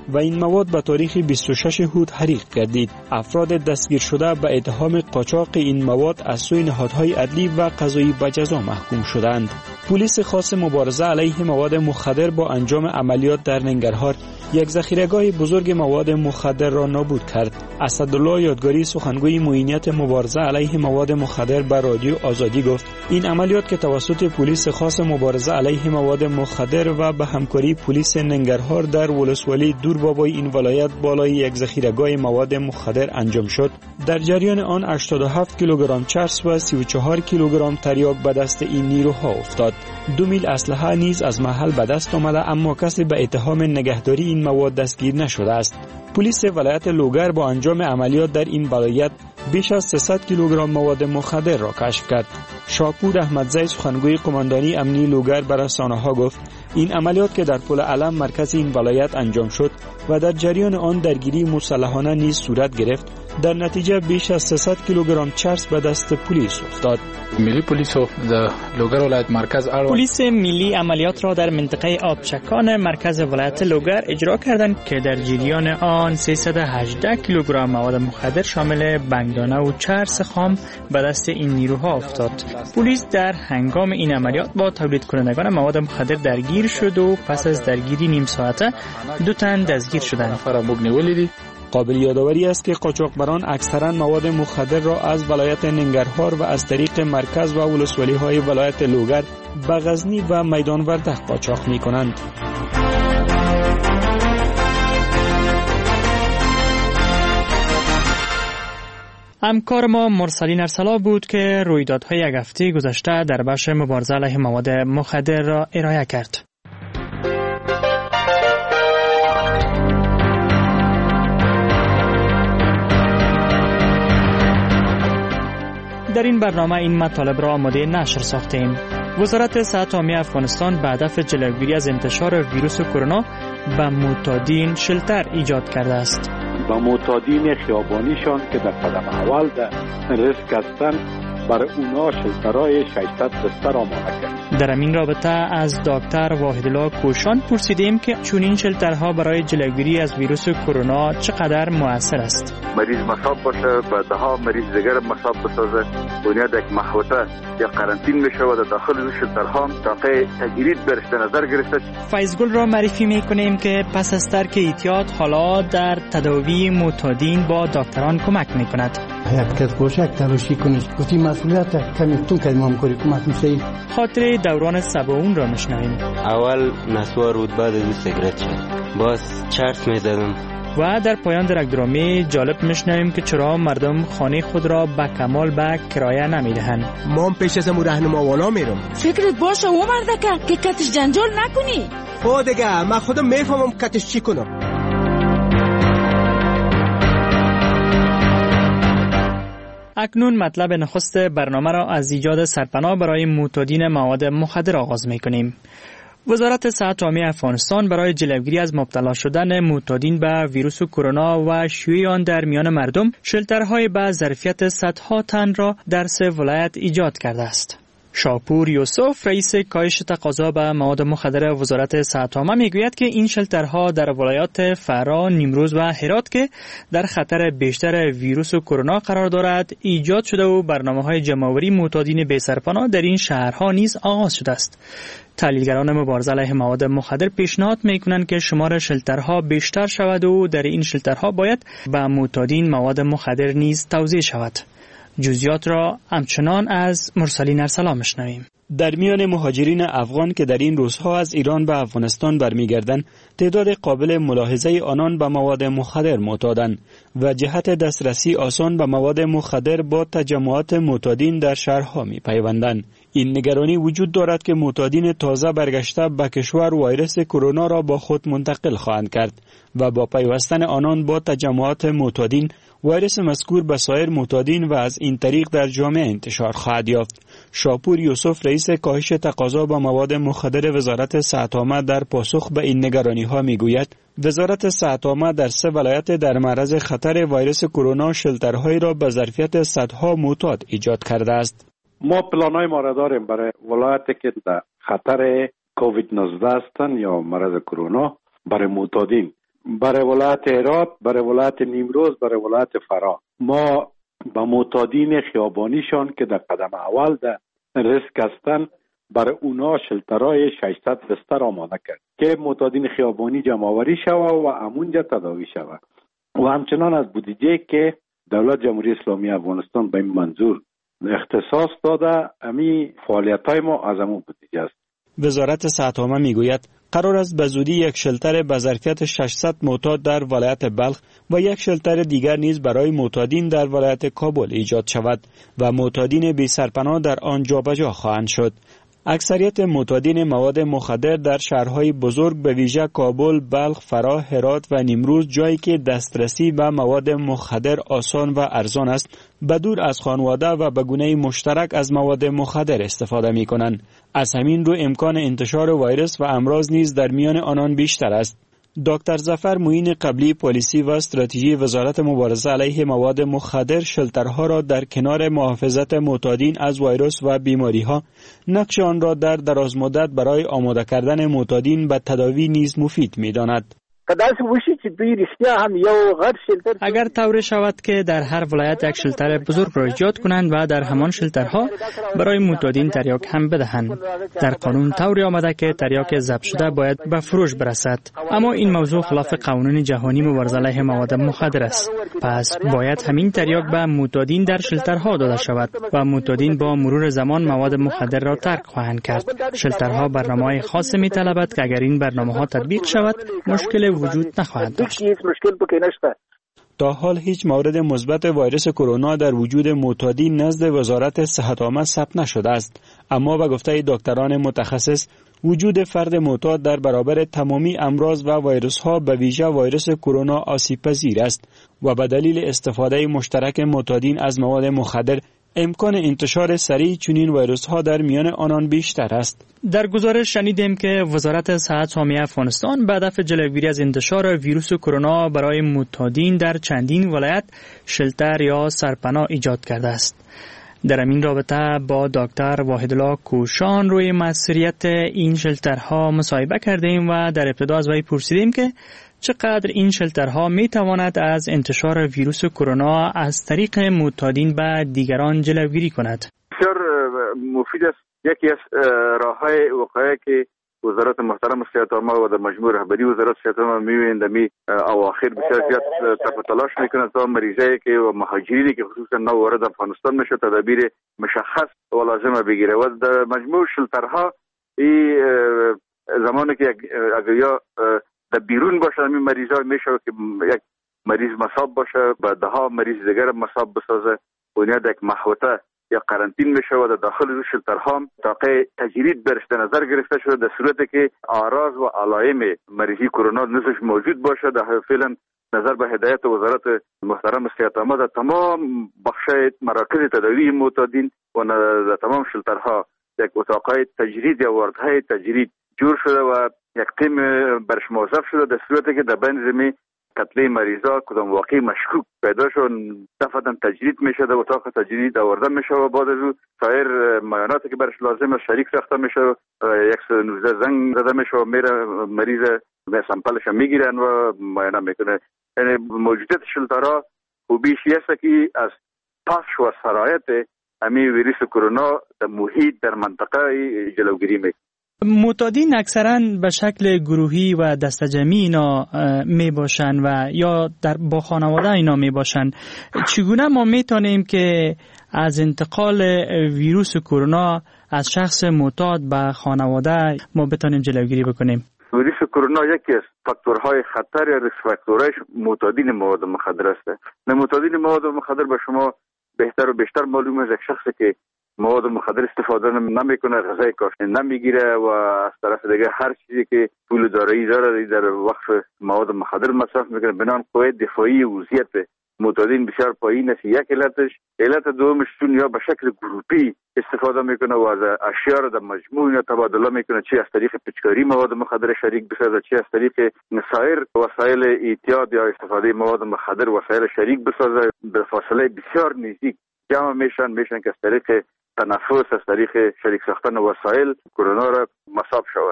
و این مواد به تاریخ بیست و شش هود حریق گردید. افراد دستگیر شده به اتهام قاچاق این مواد از سوی نهادهای عدلی و قضایی به جزا محکوم شدند. پلیس خاص مبارزه علیه مواد مخدر با انجام عملیات در ننگرهار یک ذخیره‌گاه بزرگ مواد مخدر را نابود کرد. اسدالله یادگاری سخنگوی معینیت مبارزه علیه مواد مخدر به رادیو آزادی گفت این عملیات که توسط پلیس خاص مبارزه علیه مواد مخدر و به همکاری پلیس ننگرهار در ولسوالی دوربابای این ولایت بالای یک ذخیره‌گاه مواد مخدر انجام شد. در جریان آن هشتاد و هفت کیلوگرم چرس و سی و چهار کیلوگرم تریاک به دست این نیروها افتاد. دو میل اسلحه نیز از محل به دست آمده، اما کسی به اتهام نگهداری این مواد دستگیر نشده است. پلیس ولایت لوگر با انجام عملیات در این ولایت بیش از سیصد کیلوگرم مواد مخدر را کشف کرد. شاپور احمدزی سخنگوی قماندانی امنی لوگر به رسانه‌ها گفت این عملیات که در پل علم مرکز این ولایت انجام شد و در جریان آن درگیری مسلحانه نیز صورت گرفت، در نتیجه بیش از سیصد کیلوگرم چرس به دست پلیس افتاد. ملی پلیس در لوگر ولایت مرکز اروان پلیس ملی عملیات را در منطقه آبچکان مرکز ولایت لوگر اجرا کردند که در جریان آن سیصد و هجده کیلوگرم مواد مخدر شامل بنگدانه و چرس خام به دست این نیروها افتاد. پلیس در هنگام این عملیات با تولید کنندگان مواد مخدر درگیر شد و پس از درگیری نیم ساعته دو تن دستگیر شدند. قابل یادآوری است که قاچاقبران اکثرا مواد مخدر را از ولایت ننگرهار و از طریق مرکز و ولسوالی های ولایت لوگر به غزنی و میدان وردق قاچاق می کنند. همکار ما مرسلین ارسلا بود که رویدادهای یک هفته گذشته در بخش مبارزه علیه مواد مخدر را ارائه کرد. در این برنامه این مطالب را آماده نشر ساختیم. وزارت صحت عامه افغانستان به هدف جلوگیری از انتشار ویروس کرونا به معتادین شلتر ایجاد کرده است. با معتادین خیابانیشان که در قدم اول در ریسک هستند برای اونا شلترهای ششصد بستر آماده کرد. در این رابطه از دکتر واحدالله کوشان پرسیدیم که چونین شلترها برای جلوگیری از ویروس کرونا چقدر مؤثر است. مریض مصاب باشه بعد ها مریض دیگر مصاب بسازه بنیاد یک محوطه یا قرنطین میشه و در داخل شلترها تاقی تجرید برش نظر گرفته. فیضگل را معرفی میکنیم که پس از ترک احتیاط حالا در تداوی معتادین با دکتران کمک میکند. یک کس باشه یک تلاشی کنید گفتی مسئولیت کمی تو که امام کاری کمک میشه. خاطر دوران سباون را میشنویم. اول نسوار بود بعد از سیگرت شد باز چرس میزدم. و در پایان درک درامی جالب میشنویم که چرا مردم خانه خود را به کمال به کرایه نمیدهند. ما هم پیش از امو رهنماوانا میرم. فکرت باشه او مردکه که کتش جنجال نکنی. خب دیگه من خودم میفهمم کتش چی کنم. اکنون مطلب نخست برنامه را از ایجاد سرپناه برای معتادین مواد مخدر آغاز میکنیم. وزارت صحت عامه افغانستان برای جلوگیری از مبتلا شدن معتادین به ویروس کرونا و شیوع آن در میان مردم شلترهای به ظرفیت صدها تن را در سه ولایت ایجاد کرده است. شاپور یوسف رئیس کاهش تقاضا به مواد مخدر وزارت صحت عامه میگوید که این شلترها در ولایات فرا، نیمروز و هرات که در خطر بیشتر ویروس کرونا قرار دارد ایجاد شده و برنامه‌های جمع‌آوری معتادین بی‌سرپناه در این شهرها نیز آغاز شده است. تحلیلگران مبارزه علیه مواد مخدر پیشنهاد میکنند که شمار شلترها بیشتر شود و در این شلترها باید به معتادین مواد مخدر نیز توزیع شود. جزئیات را همچنان از مرسلین ارسلا میشنویم. در میان مهاجرین افغان که در این روزها از ایران به افغانستان برمیگردند، تعداد قابل ملاحظه آنان به مواد مخدر معتادند و جهت دسترسی آسان به مواد مخدر با تجمعات معتادین در شهرها میپیوندند. این نگرانی وجود دارد که معتادین تازه برگشته به کشور ویروس کرونا را با خود منتقل خواهند کرد و با پیوستن آنان با تجمعات معتادین ویروس مذکور به سایر معتادین و از این طریق در جامعه انتشار خواهد یافت. شاپور یوسف رئیس کاهش تقاضا به مواد مخدر وزارت صحت عامه در پاسخ به این نگرانی ها میگوید وزارت صحت عامه در سه ولایت در معرض خطر ویروس کرونا شلترهایی را به ظرفیت صدها معتاد ایجاد کرده است. ما پلانای ما را داریم برای ولایتی که در خطر کووید نوزده هستند یا مرض کرونا برای معتادین برای ولایت هرات، برای ولایت نیمروز، برای ولایت فرا ما با معتادین خیابانیشان که در قدم اول در ریسک هستند برای اونا شلترهای ششصد بستر آماده کرد که معتادین خیابانی جمع آوری شود و همونجا تداوی شود و همچنان از بودجه که دولت جمهوری اسلامی افغانستان به این منظور اختصاص داده امی فعالیت‌های ما از همون بودجه است. وزارت صحت عامه میگوید قرار است به زودی یک شلتر با ظرفیت ششصد معتاد در ولایت بلخ و یک شلتر دیگر نیز برای معتادین در ولایت کابل ایجاد شود و معتادین بی سرپناه در آن جابجا خواهند شد. اکثریت معتادین مواد مخدر در شهرهای بزرگ به ویژه کابل، بلخ، فرا، هرات و نیمروز جایی که دسترسی به مواد مخدر آسان و ارزان است، به دور از خانواده و به گونه مشترک از مواد مخدر استفاده می کنند. از همین رو امکان انتشار ویروس و امراض نیز در میان آنان بیشتر است. دکتر ظفر معین قبلی پلیسی و استراتژی وزارت مبارزه علیه مواد مخدر شلترها را در کنار محافظت معتادین از ویروس و بیماری‌ها نقش آن را در درازمدت برای آماده کردن معتادین به تداوی نیز مفید می‌داند. اگر طور شود که در هر ولایت یک شلتر بزرگ را ایجاد کنند و در همان شلترها برای معتادین تریاک هم بدهند. در قانون طوری آمده که تریاک ضبط شده باید به فروش برسد، اما این موضوع خلاف قانون جهانی مبارزه علیه مواد مخدر است. پس باید همین تریاک به معتادین در شلترها داده شود و معتادین با مرور زمان مواد مخدر را ترک خواهند کرد. شلترها برنامه‌های خاص می‌طلبد که اگر این برنامه‌ها تطبیق شود مشکل وجود نخواهد داشت. تا حال هیچ مورد مثبت ویروس کرونا در وجود معتادین نزد وزارت صحت عامه ثبت نشده است، اما به گفته دکتران متخصص وجود فرد معتاد در برابر تمامی امراض و ویروس ها به ویژه ویروس کرونا آسیب پذیر است و به دلیل استفاده مشترک معتادین از مواد مخدر امکان انتشار سریع چنین ویروس ها در میان آنان بیشتر است. در گزارش شنیدیم که وزارت صحت عامه افغانستان به هدف جلوگیری از انتشار ویروس کرونا برای معتادین در چندین ولایت شلتر یا سرپناه ایجاد کرده است. در این رابطه با دکتر واحدالله کوشان روی مسئولیت این شلترها مصاحبه کردیم و در ابتدا از وی پرسیدیم که چقدر این شلترها می تواند از انتشار ویروس کرونا از طریق معتادین به دیگران جلوگیری کند. بسیار مفید است. یکی از راه‌های وقایع که وزارت محترم صحت عامه و در مجموع رهبری وزارت صحت عامه می‌بینید می اواخر بسیار زیاد تف تلاش می‌کنند تا مریضایی که و مهاجرینی که خصوصا نو وارد افغانستان میشه تدابیر مشخص و لازمه بگیره و در مجموع شلترها این زمانی که اگر یا در بیرون باشه این مریضا میشه که یک مریض مصاب باشه و ده ها مریض دیگر مصاب بسازه و اینا در یک محوطه یا قرنطین میشه و در داخل روی شلترها تاقی تجرید برش در نظر گرفته شده در صورتی که اعراض و علائم مریضی کرونا نزدش موجود باشه. در فعلا نظر به هدایت وزارت محترم صحت عامه در تمام بخشای مراکز تداوی معتادین و در تمام شلترها یک اتاقای تجرید یا واردهای تجرید جور شده و یک تیم برش موظف شده در صورتی که در بین زمین قتل مریضا کدام واقعی مشکوک پیدا شد دفعتاً تجرید میشه در اتاق تجرید آورده میشه و بعد از او سایر معایناتی که برش لازمه شریک ساخته میشه یک سه نوزده زنگ زده میشه و میره مریض به سمپلش میگیرن و معاینه میکنه. یعنی موجودیت شلترها خوبیش است که از پخش و سرایت همین ویروس کرونا در محیط در منطقه جلوگیری میکنه. معتادین اکثرا به شکل گروهی و دسته جمعی اینا می باشن و یا در با خانواده اینا می باشن. چگونه ما می تونیم که از انتقال ویروس کرونا از شخص معتاد به خانواده ما بتونیم جلوگیری بکنیم؟ ویروس کرونا یکی از فاکتورهای خطر یا ریسک فاکتورهای معتادین مواد مخدر است. نه معتادین مواد مخدر به شما بهتر و بیشتر معلوم است یک شخصی که مواد مخدر استفاده نمیکنه غذای کافی نمیگیره و از طرف دیگه هر چیزی که پول دارایی داره در وقت مواد مخدر مصرف میکنه بنان قوه دفاعی وضعیت معتادین بسیار پایین است. یک علتش. علت دومش چون یا به شکل گروپی استفاده میکنه و از اشیاء را در مجموع تبادله میکنه، چه از طریق پیچکاری مواد مخدر شریک بسازه چه از طریق سایر وسایل اعتیاد یا استفاده مواد مخدر وسایل شریک بسازه. به فاصله بسیار نزدیک جمع میشن میشن که از طریق تنفس از طریق شریک ساختن وسایل کرونا را مصاب شود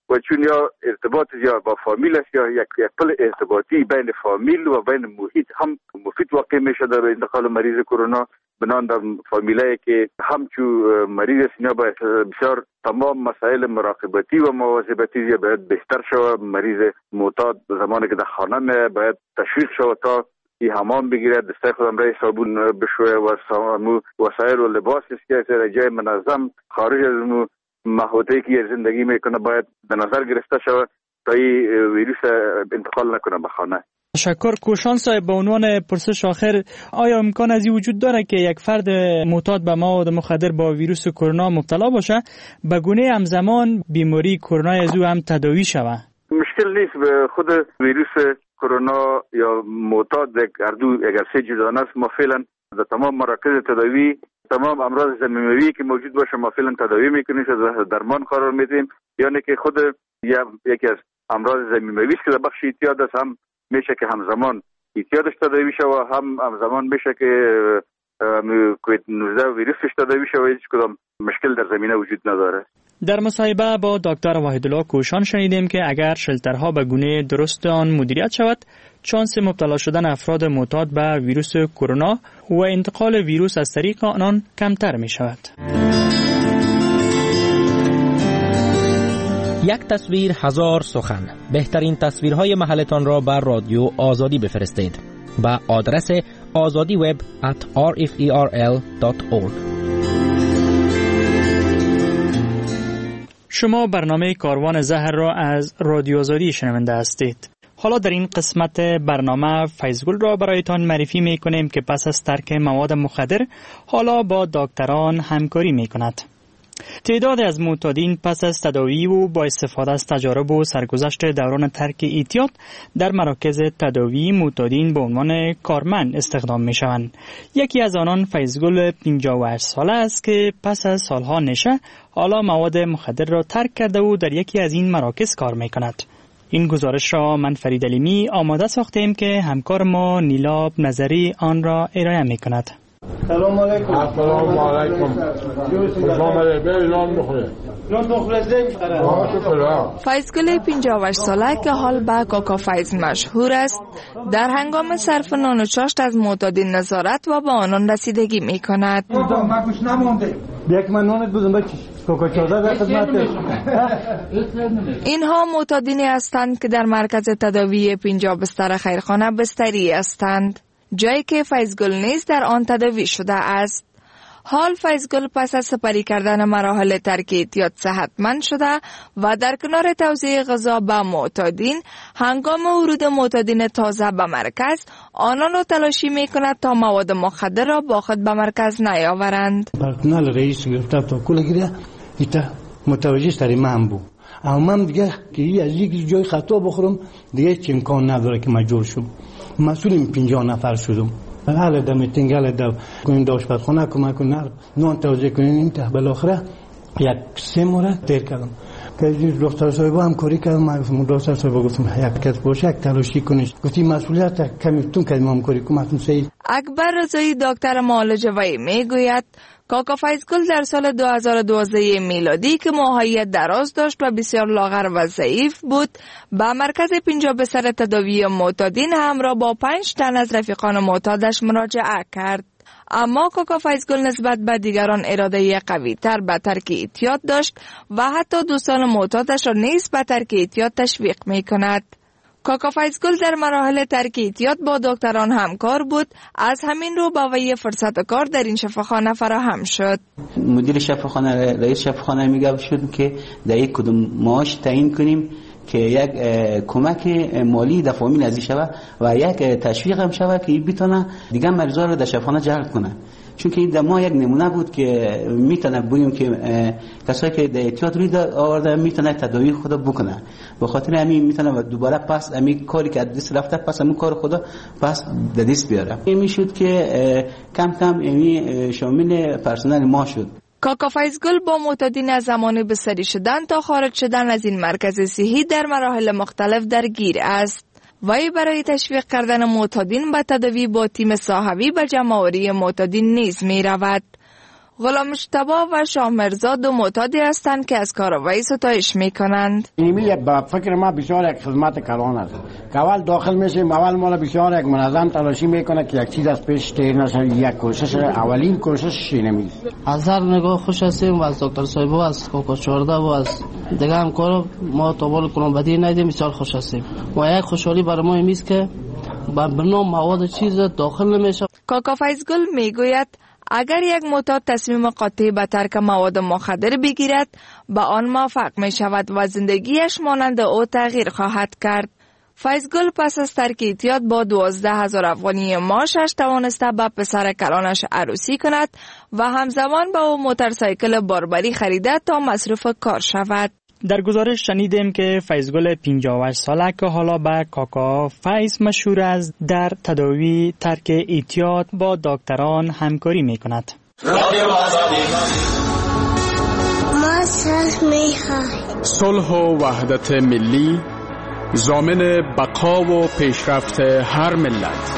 و چون یا ارتباط یا با فامیل است یا یک پل ارتباطی بین فامیل و بین محیط هم مفید واقع میشه در انتقال مریض کرونا. بنان در فامیلایی که همچو مریض اینا باید بسیار تمام مسائل مراقبتی و مواظبتی باید بهتر شود. مریض معتاد زمانی که در خانه می باید تشویق شود تا ای حمام بگیرد، دسته خودم رای صابون بشوه و وسایل و لباس است که جای منظم خارج از محوطه‌ای که زندگی میکنه باید به نظر گرفته شود تا این ویروس انتقال نکنه به خانه. تشکر. کوشان صاحب، به عنوان پرسش آخر، آیا امکان از این وجود داره که یک فرد معتاد به مواد مخدر با ویروس کرونا مبتلا باشه به گونه همزمان بیماری کرونا از او هم تداوی شود؟ مشکل نیست. به خود ویروس کرونا یا معتاد هر دو اگر سه جدانه است، ما فعلا در تمام مراکز تداوی تمام امراض ضمیموی که موجود باشه ما فعلا تداوی میکنیم، درمان قرار میدیم. یعنی که خود یکی از امراض ضمیموی است که در بخش اعتیاد است، هم میشه که همزمان اعتیادش تداوی شه و هم همزمان میشه که کووید نوزده ویروسش تداوی شه و هیچ کدام مشکل در زمینه وجود نداره. در مصاحبه با دکتر وحیدالله کوشان شنیدیم که اگر شلترها به گونه درست آن مدیریت شود، چانس مبتلا شدن افراد معتاد به ویروس کرونا و انتقال ویروس از طریق آنان کمتر می شود. یک تصویر هزار سخن. بهترین تصویرهای محلتان را بر رادیو آزادی بفرستید با آدرس آزادی وب ات آر اف ای آر ال دات اورگ. شما برنامه کاروان زهر را از رادیو آزادی شنونده هستید. حالا در این قسمت برنامه فیضگل را برایتان معرفی می کنیم که پس از ترک مواد مخدر حالا با دکتران همکاری می کند. تعداد از معتادین پس از تداوی و با استفاده از تجارب و سرگذشت دوران ترک اعتیاد در مراکز تداوی معتادین به عنوان کارمند استخدام می شوند. یکی از آنان فیضگل پنجاه و هشت ساله است که پس از سالها نشه حالا مواد مخدر را ترک کرده و در یکی از این مراکز کار می کند. این گزارش را من فرید علیمی آماده ساختیم که همکار ما نیلاب نظری آن را ارائه می کند. سلام علیکم. السلام علیکم. سلام علیکم. فیضگل پنجاه و هشت ساله که حال به کاکا فیض مشهور است، در هنگام صرف نان و چاشت از معتادین نظارت و به آنان رسیدگی می کند. اینها معتادینی هستند که در مرکز تداوی پنجاه بستر خیرخانه بستری هستند، جایی که فیضگل نیز در آن تداوی شده است. حال فیضگل پس از سپری کردن مراحل ترک اعتیاد صحتمند شده و در کنار توزیع غذا به معتادین، هنگام ورود معتادین تازه به مرکز آنان را تلاشی می کند تا مواد مخدر را با خود به مرکز نیاورند. پرسنل رئیس گرفته تا کل گیره ایتا متوجه سری من بود، اما من دیگه که از یک جای خطا بخورم دیگه چه امکان نداره که مجبور شم. مسئول این پنجاه نفر شدم. حالا دم تنگل دو کنیم داشتخانه کمک کنیم نان توزیع کنیم. این ته بالاخره یک سه مورد تیر کردم که دکتر صاحب هم کاری کردم. من گفتم دکتر صاحب گفتم یک کس باشه یک تلاشی کنید. گفتی مسئولیت کمیتون که ما کاری کمکتون سعی. اکبر رضایی دکتر معالجه وی میگوید کاکا فیضگل در سال دو هزار و دوازده میلادی که ماهیت دراز داشت و بسیار لاغر و ضعیف بود، به مرکز پنجاه بستر تداوی معتادین همراه با پنج تن از رفیقان معتادش مراجعه کرد. اما کاکا فیضگل نسبت به دیگران اراده قوی تر به ترک اعتیاد داشت و حتی دوستان معتادش را نیز به ترک اعتیاد تشویق می کند. کاکا فیضگل در مراحل ترک اعتیاد با دکتران همکار بود، از همین رو با وی فرصت کار در این شفاخانه فراهم شد. مدیر شفاخانه رئیس شفاخانه میگه شد که در یک کدوم معاش تعیین کنیم که یک کمک مالی در فامیل ازی شود و یک تشویق هم شود که بتونه دیگه مریضا رو در شفاخانه جلب کنه. چون که این در ما یک نمونه بود که میتونه بگیم که کسایی که در اعتیاد روی آورده میتونه تداوی خدا بکنه. به خاطر همین میتونه دوباره پس همین کاری که دست رفته پس همون کار خدا پس در دست بیاره. این میشد که کم کم این شامل پرسنل ما شد. کاکا فیضگل با معتادین از زمان بستری شدن تا خارج شدن از این مرکز صحی در مراحل مختلف درگیر است. وی برای تشویق کردن معتادین به تداوی با تیم صحوی به جمع‌آوری معتادین نیز می رود. غلام مجتبی و شاه مرزا دو معتادی هستند که از کارروایی ستایش میکنند. اینمی با فکر ما بسیار یک خدمت کلان است که اول داخل میشیم، اول ما بسیار یک منظم تلاشی میکنه که یک چیز از پیش تیر نشه. یک کوشش، اولین کوشش اینمی. از هر نگاه خوش هستیم و از دکتر صاحب و از کوکو چهارده و از دیگه هم کار ما طوال کنون بدی ندیم، بسیار خوش هستیم و یک خوشحالی برای ما این است که با برنامه مواد چیز داخل نمیشه. کاکا فیضگل میگوید اگر یک معتاد تصمیم قاطع به ترک مواد مخدر بگیرد به آن موفق می شود و زندگیش مانند او تغییر خواهد کرد. فیضگل پس از ترک اعتیاد با دوازده هزار افغانی معاشش توانسته به پسر کلانش عروسی کند و همزمان به او موتورسایکل باربری خریده تا مصروف کار شود. در گزارش شنیدیم که فیضگل پنجاه و هشت ساله که حالا به کاکا فیض مشهور است در تداوی ترک اعتیاد با دکتران همکاری می کند. ما صلح می خواهیم. صلح و وحدت ملی ضامن بقا و پیشرفت هر ملت.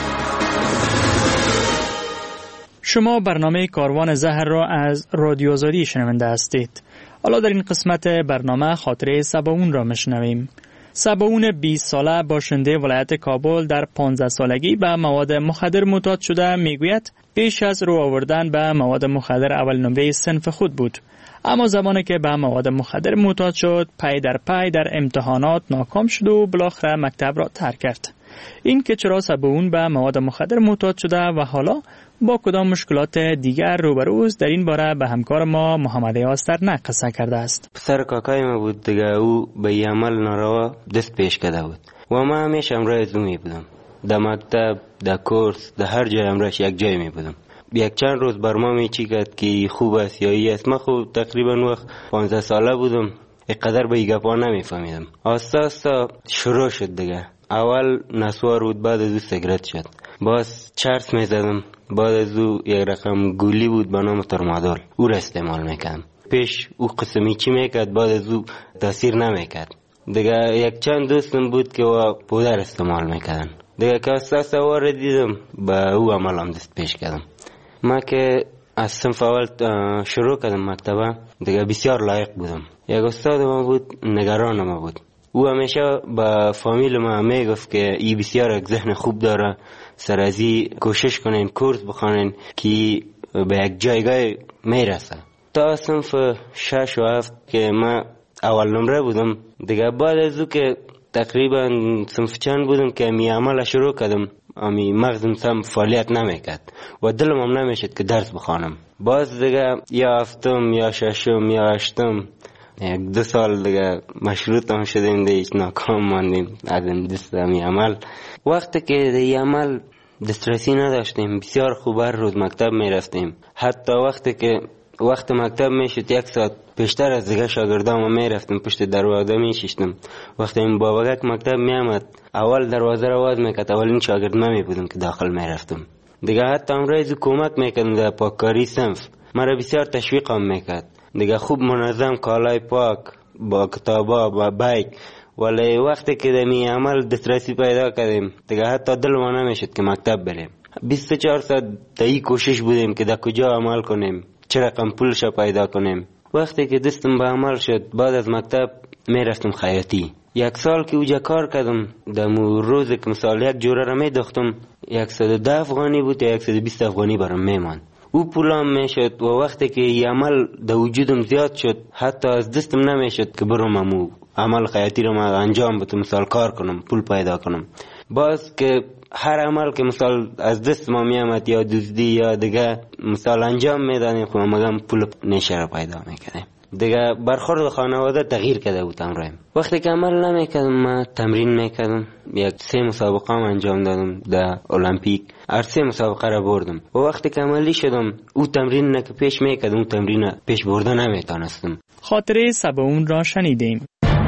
شما برنامه کاروان زهر را از رادیو آزادی شنونده هستید. حالا در این قسمت برنامه خاطره سباون را میشنویم. سباون بیست ساله باشنده ولایت کابل در پانزده سالگی به مواد مخدر معتاد شده میگوید پیش از رو آوردن به مواد مخدر اول نمره صنف خود بود، اما زمانی که به مواد مخدر معتاد شد پی در پی در امتحانات ناکام شد و بالاخره مکتب را ترک کرد. این که چرا سباون به مواد مخدر معتاد شده و حالا با کدام مشکلات دیگر روبروست در این باره به همکار ما محمد آسترنک قصه کرده است. پسر کاکای ما بود دیگه، او به یه عمل ناروا دست پیش کرده بود و ما همیشه امرای او می بودم. در مکتب، در کورس، در هر جای امرش یک جای می بودم. یک چند روز بر ما می چی کرد که خوب است یا ای است. ما خوب تقریبا وقت پانزده ساله بودم، اینقدر به این گپا نمی فهمیدم. آستا آستا شروع شد دیگه. اول نسوار بود، بعد از او سیگرت شد، باز چرس می زدم، بعد از او یک رقم گولی بود به نام ترمادول، او را استعمال میکردم. پیش او قسمی چی میکرد، بعد از او تاثیر نمیکرد دیگه. یک چند دوستم بود که و پودر استعمال میکردن دیگه، که اساس وارد دیدم به او عملم دست پیش کردم. ما که از صنف اول شروع کردم مکتبه دیگه، بسیار لایق بودم. یک استاد ما بود، نگران ما بود. او همیشه با فامیل ما میگفت که ای بسیار یک ذهن خوب داره، سر از ای کوشش کنین کورس بخونین که به یک جایگاه میرسه. تا صنف شش و هفت که ما اول نمره بودم دیگه، بعد از او که تقریبا صنف چند بودم که می عمل شروع کردم، امی مغزم سم فعالیت نمیکرد و دلم هم نمیشد که درس بخوانم. باز دیگه یا هفتم یا ششم یا هشتم یک دو سال دیگه مشروط هم شدیم دیگه، ناکام ماندیم از این دست همی عمل. وقتی که دیگه عمل دسترسی نداشتیم، بسیار خوب هر روز مکتب می رفتیم. حتی وقتی که وقت مکتب می شد یک ساعت پیشتر از دیگه شاگردام می رفتیم، پشت دروازه می ششتم. وقتی این باباگک مکتب می آمد اول دروازه را باز می کرد، اولین شاگرد من می بودم که داخل می رفتم دیگه. حتی امروز کمک می کردم در پاککاری صنف، مرا بسیار تشویق هم می کرد دیگه. خوب منظم کالای پاک با کتابا با بایک. ولی وقتی که دمی عمل دسترسی پیدا کردیم دیگه، حتی دل ما نمیشد که مکتب بریم. بیست و چهار ساعت دایی کوشش بودیم که در کجا عمل کنیم، چه رقم پولش پیدا کنیم. وقتی که دستم به عمل شد، بعد از مکتب می رفتم خیاطی. یک سال که اوجا کار کردم، دمو روز که مثال یک جوره را می دختم، صد و ده افغانی بود یا صد و بیست افغانی برام میمان. او پولام میشد و وقتی که این عمل در وجودم زیاد شد، حتی از دستم نمیشد که برم امو عمل خیاطی رو ما انجام بدم، مثال کار کنم پول پیدا کنم. باز که هر عمل که مثال از دست ما میامد یا دزدی یا دیگه مثال انجام میدادیم، خب مگم پول نشه را پیدا میکنیم دیگه. برخورد خانواده تغییر کرده بود امرایم. وقتی که عمل نمیکردم ما تمرین میکردم، یک سه مسابقه هم انجام دادم در المپیک، هر سه مسابقه را بردم. و وقتی که عملی شدم او تمرین نه که پیش میکردم، او تمرین پیش برده نمیتونستم. خاطره سباون را شنیدیم.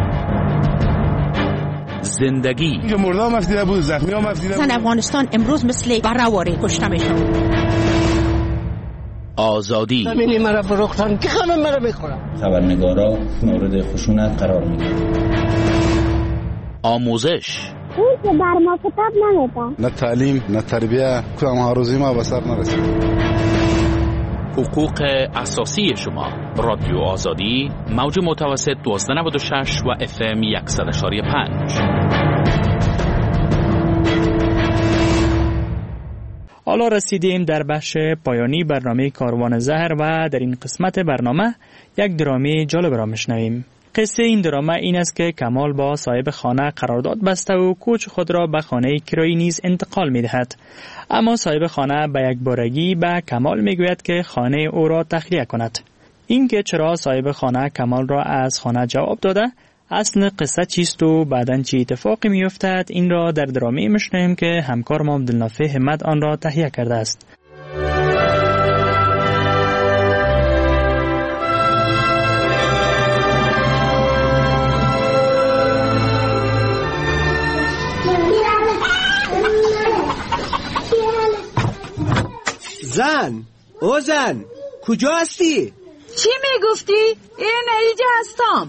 زندگی اینجا مردم مفیده بود، زخمی هم مفیده بود. زن افغانستان امروز مثل برهواری کشته میشن. آزادی زمینی مرا فروختن که خمه مرا میخورم. خبرنگارا مورد خشونت قرار میگیرن. آموزش اون که بر ما کتاب نمیدن، نه تعلیم نه تربیه، کدام ها روزی ما به سر نرسید. حقوق اساسی شما. رادیو آزادی موج متوسط دوازده نود و شش و اف ام صد و یک و پنج. حالا رسیدیم در بخش پایانی برنامه کاروان زهر و در این قسمت برنامه یک درامه جالب را میشنویم. قصه این درامه این است که کمال با صاحب خانه قرارداد بسته و کوچ خود را به خانه کرایی نیز انتقال می دهد. اما صاحب خانه به یک بارگی به کمال می گوید که خانه او را تخلیه کند. این که چرا صاحب خانه کمال را از خانه جواب داده، اصل قصه چیست و بعداً چه اتفاقی می افتد، این را در درامه میشنویم که همکار ما عبدالنافع همت آن را تهیه کرده است. زن، او زن، کجا هستی؟ چی میگفتی؟ این ایجا هستم.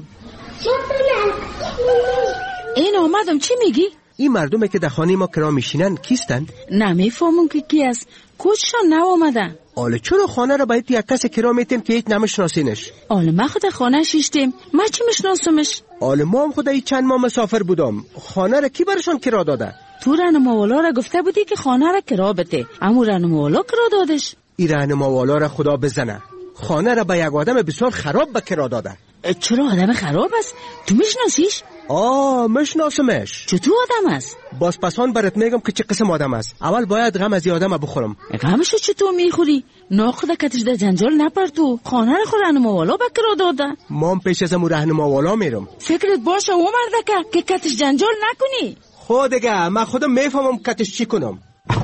این آمدم. چی میگی؟ این مردمه که در خانه ما کرا میشینن کیستن؟ نمیفهمم که کی است. کوچشان نو آمدن. آله چرا خانه را باید یک کس کرا میتیم که هیچ نمیشناسینش؟ آله ما خود خانه شیشتیم. ما چی میشناسمش؟ آله ما هم خود چند ماه مسافر بودم. خانه را کی برشان کرا داده؟ تو رهنماوالا را گفته بودی که خانه را کرا بده. اما رهنماوالا کرا دادش. این رهنماوالا را خدا بزنه. خانه را به یک آدم بسیار خراب به کرا داده. چرا آدم خراب است؟ تو میشناسیش؟ آه میشناسمش. چطور آدم است؟ باز پسان برات میگم که چه قسم آدم است. اول باید غم از این آدم بخورم. غمشو چطور میخوری؟ ناخدا کتش در جنجال نپر تو. خانه را خود رهنماوالا به کرا داده. ما هم پیش از امو رهنماوالا میرم. فکرت باشه او مردکه که کتش جنجال نکنی. خود دیگه من خودم میفهمم کتش چی کنم.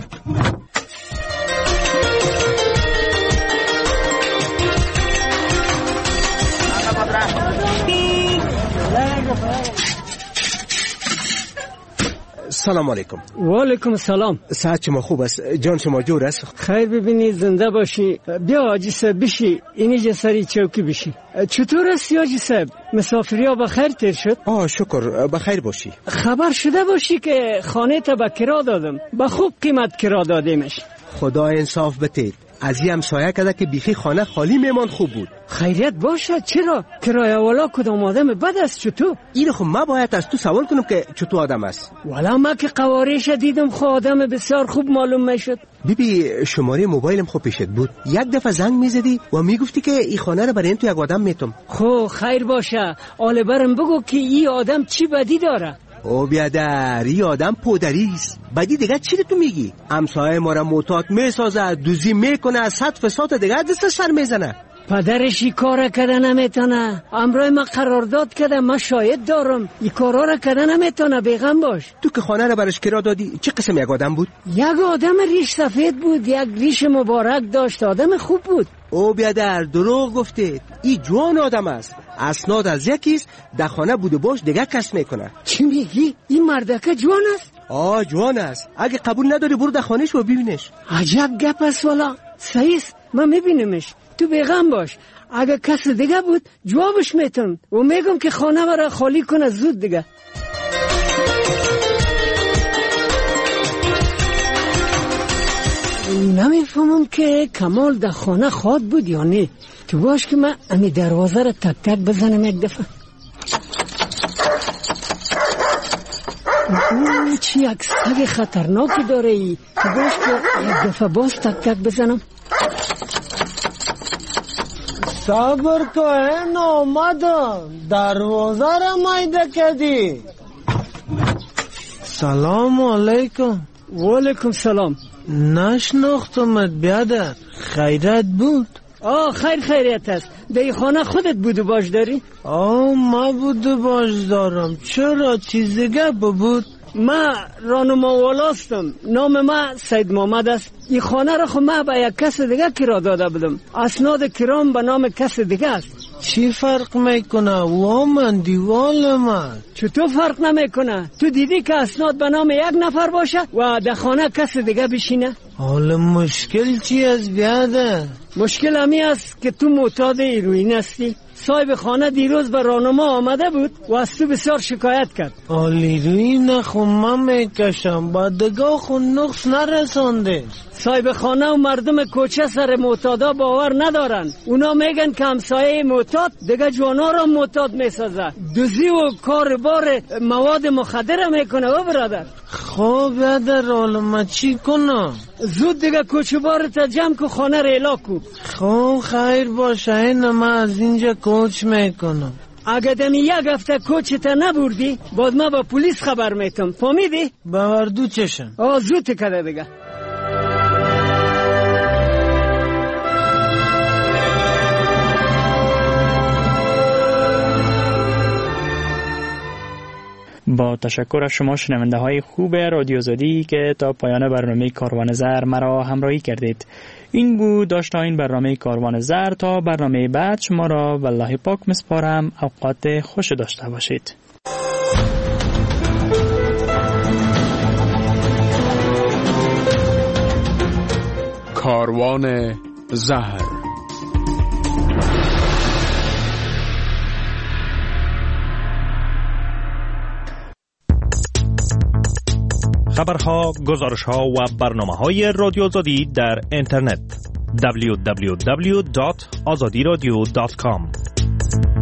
سلام علیکم. و علیکم السلام. صحت شما خوب است؟ جان شما جور است؟ خیر ببینی، زنده باشی. بیا حاجی صاحب بشی، اینجا سری چوکی بشی. چطور است حاجی صاحب؟ مسافریا بخیر تیر شد؟ آه شکر، بخیر باشی. خبر شده باشی که خانه تا به کرا دادم، به خوب قیمت کرا دادیمش. خدا انصاف بتید. از این همسایه کده که بیخی خانه خالی میمان خوب بود. خیریت باشه. چرا؟ کرایه والا کدام آدم بد است چطور؟ این خب ما باید از تو سوال کنم که چطور آدم است. والا ما که قوارش دیدم خود آدم بسیار خوب معلوم میشد. بیبی شماره موبایلم خوب پیشت بود. یک دفعه زنگ میزدی و میگفتی که این خانه رو برای تو یک آدم میتم. خب خیر باشه. آله برم بگو که این آدم چی بدی داره. او بیادر، این آدم پودریست. بدی دیگه چی تو میگی؟ همسایه ما را معتاد میسازه، دوزی میکنه، صد فساد دیگه دست سر میزنه. پدرشی کار کده نمیتونه. امروز ما قرارداد کده، ما شاید دارم. این کارا را کده نمیتونه. بیغم باش. تو که خانه را برش کرا دادی چه قسم یک آدم بود؟ یک آدم ریش سفید بود، یک ریش مبارک داشت، آدم خوب بود. او بیادر دروغ گفتید. این جوان آدم است. اسناد از یکیست، در خانه بوده باش دیگه کس میکنه. چی میگی؟ این مردکه جوان است؟ آه جوان است. اگه قبول نداری برو در خانهش و ببینش. عجب گپ است والا. صحیح است، من میبینمش. تو بیغم باش. اگه کس دیگه بود جوابش میتون و میگم که خانه مرا خالی کنه زود دیگه. نمیفهمم که کمال در خانه خواد بود یا نه. تو باش که من امی دروازه را تک تک بزنم یک دفعه. اوه چی یک سگ خطرناکی داره ای. تو باش که یک دفعه باز تک تک بزنم. صبر کن آمدم. دروازه را مایده کردی. سلام علیکم. و علیکم سلام. نشناختمت بیادر. خیرت بود؟ آه خیر خیریت است. در خانه خودت بودو باش داری؟ آه ما بودو باش دارم. چرا چیز دیگه بود؟ ما رانما والاستم. نام ما سید محمد است. این خانه را خود ما به یک کس دیگه کرا داده بودم. اسناد کرام به نام کس دیگه است. چی فرق میکنه؟ و من دیوال من. چطور فرق نمیکنه؟ تو دیدی که اسناد به نام یک نفر باشه و در خانه کس دیگه بشینه؟ حالا مشکل چی از بیاده؟ مشکل همی است که تو معتاد هیروئین هستی. صاحب خانه دیروز به راهنما آمده بود و از تو بسیار شکایت کرد. آلی روی نخون من میکشم با دگاه خون نقص نرسانده. صاحب خانه و مردم کوچه سر معتادا باور ندارن. اونا میگن که همسایه معتاد دیگه جوانا را معتاد میسازه، دوزی و کار بار مواد مخدر میکنه. و برادر خب یادر عالم چی کنم؟ زود دیگه کوچه بار تا جمع که خانه ریلا کو. خب خیر باشه، این من از اینجا کوچ میکنم. اگه دمی یک هفته کوچه تا نبردی باید ما با پلیس خبر میتم، فهمیدی؟ باوردو چشم. آه زود کده دیگه. با تشکر از شما شنونده های خوب رادیو آزادی که تا پایان برنامه کاروان زر مرا همراهی کردید. این بود داشته این برنامه کاروان زر. تا برنامه بعد شما را والله پاک مسپارم. اوقات خوش داشته باشید. کاروان زهر. خبرها، گزارشها و برنامه‌های رادیو آزادی در اینترنت دبلیو دبلیو دبلیو دات آزادی رادیو دات کام.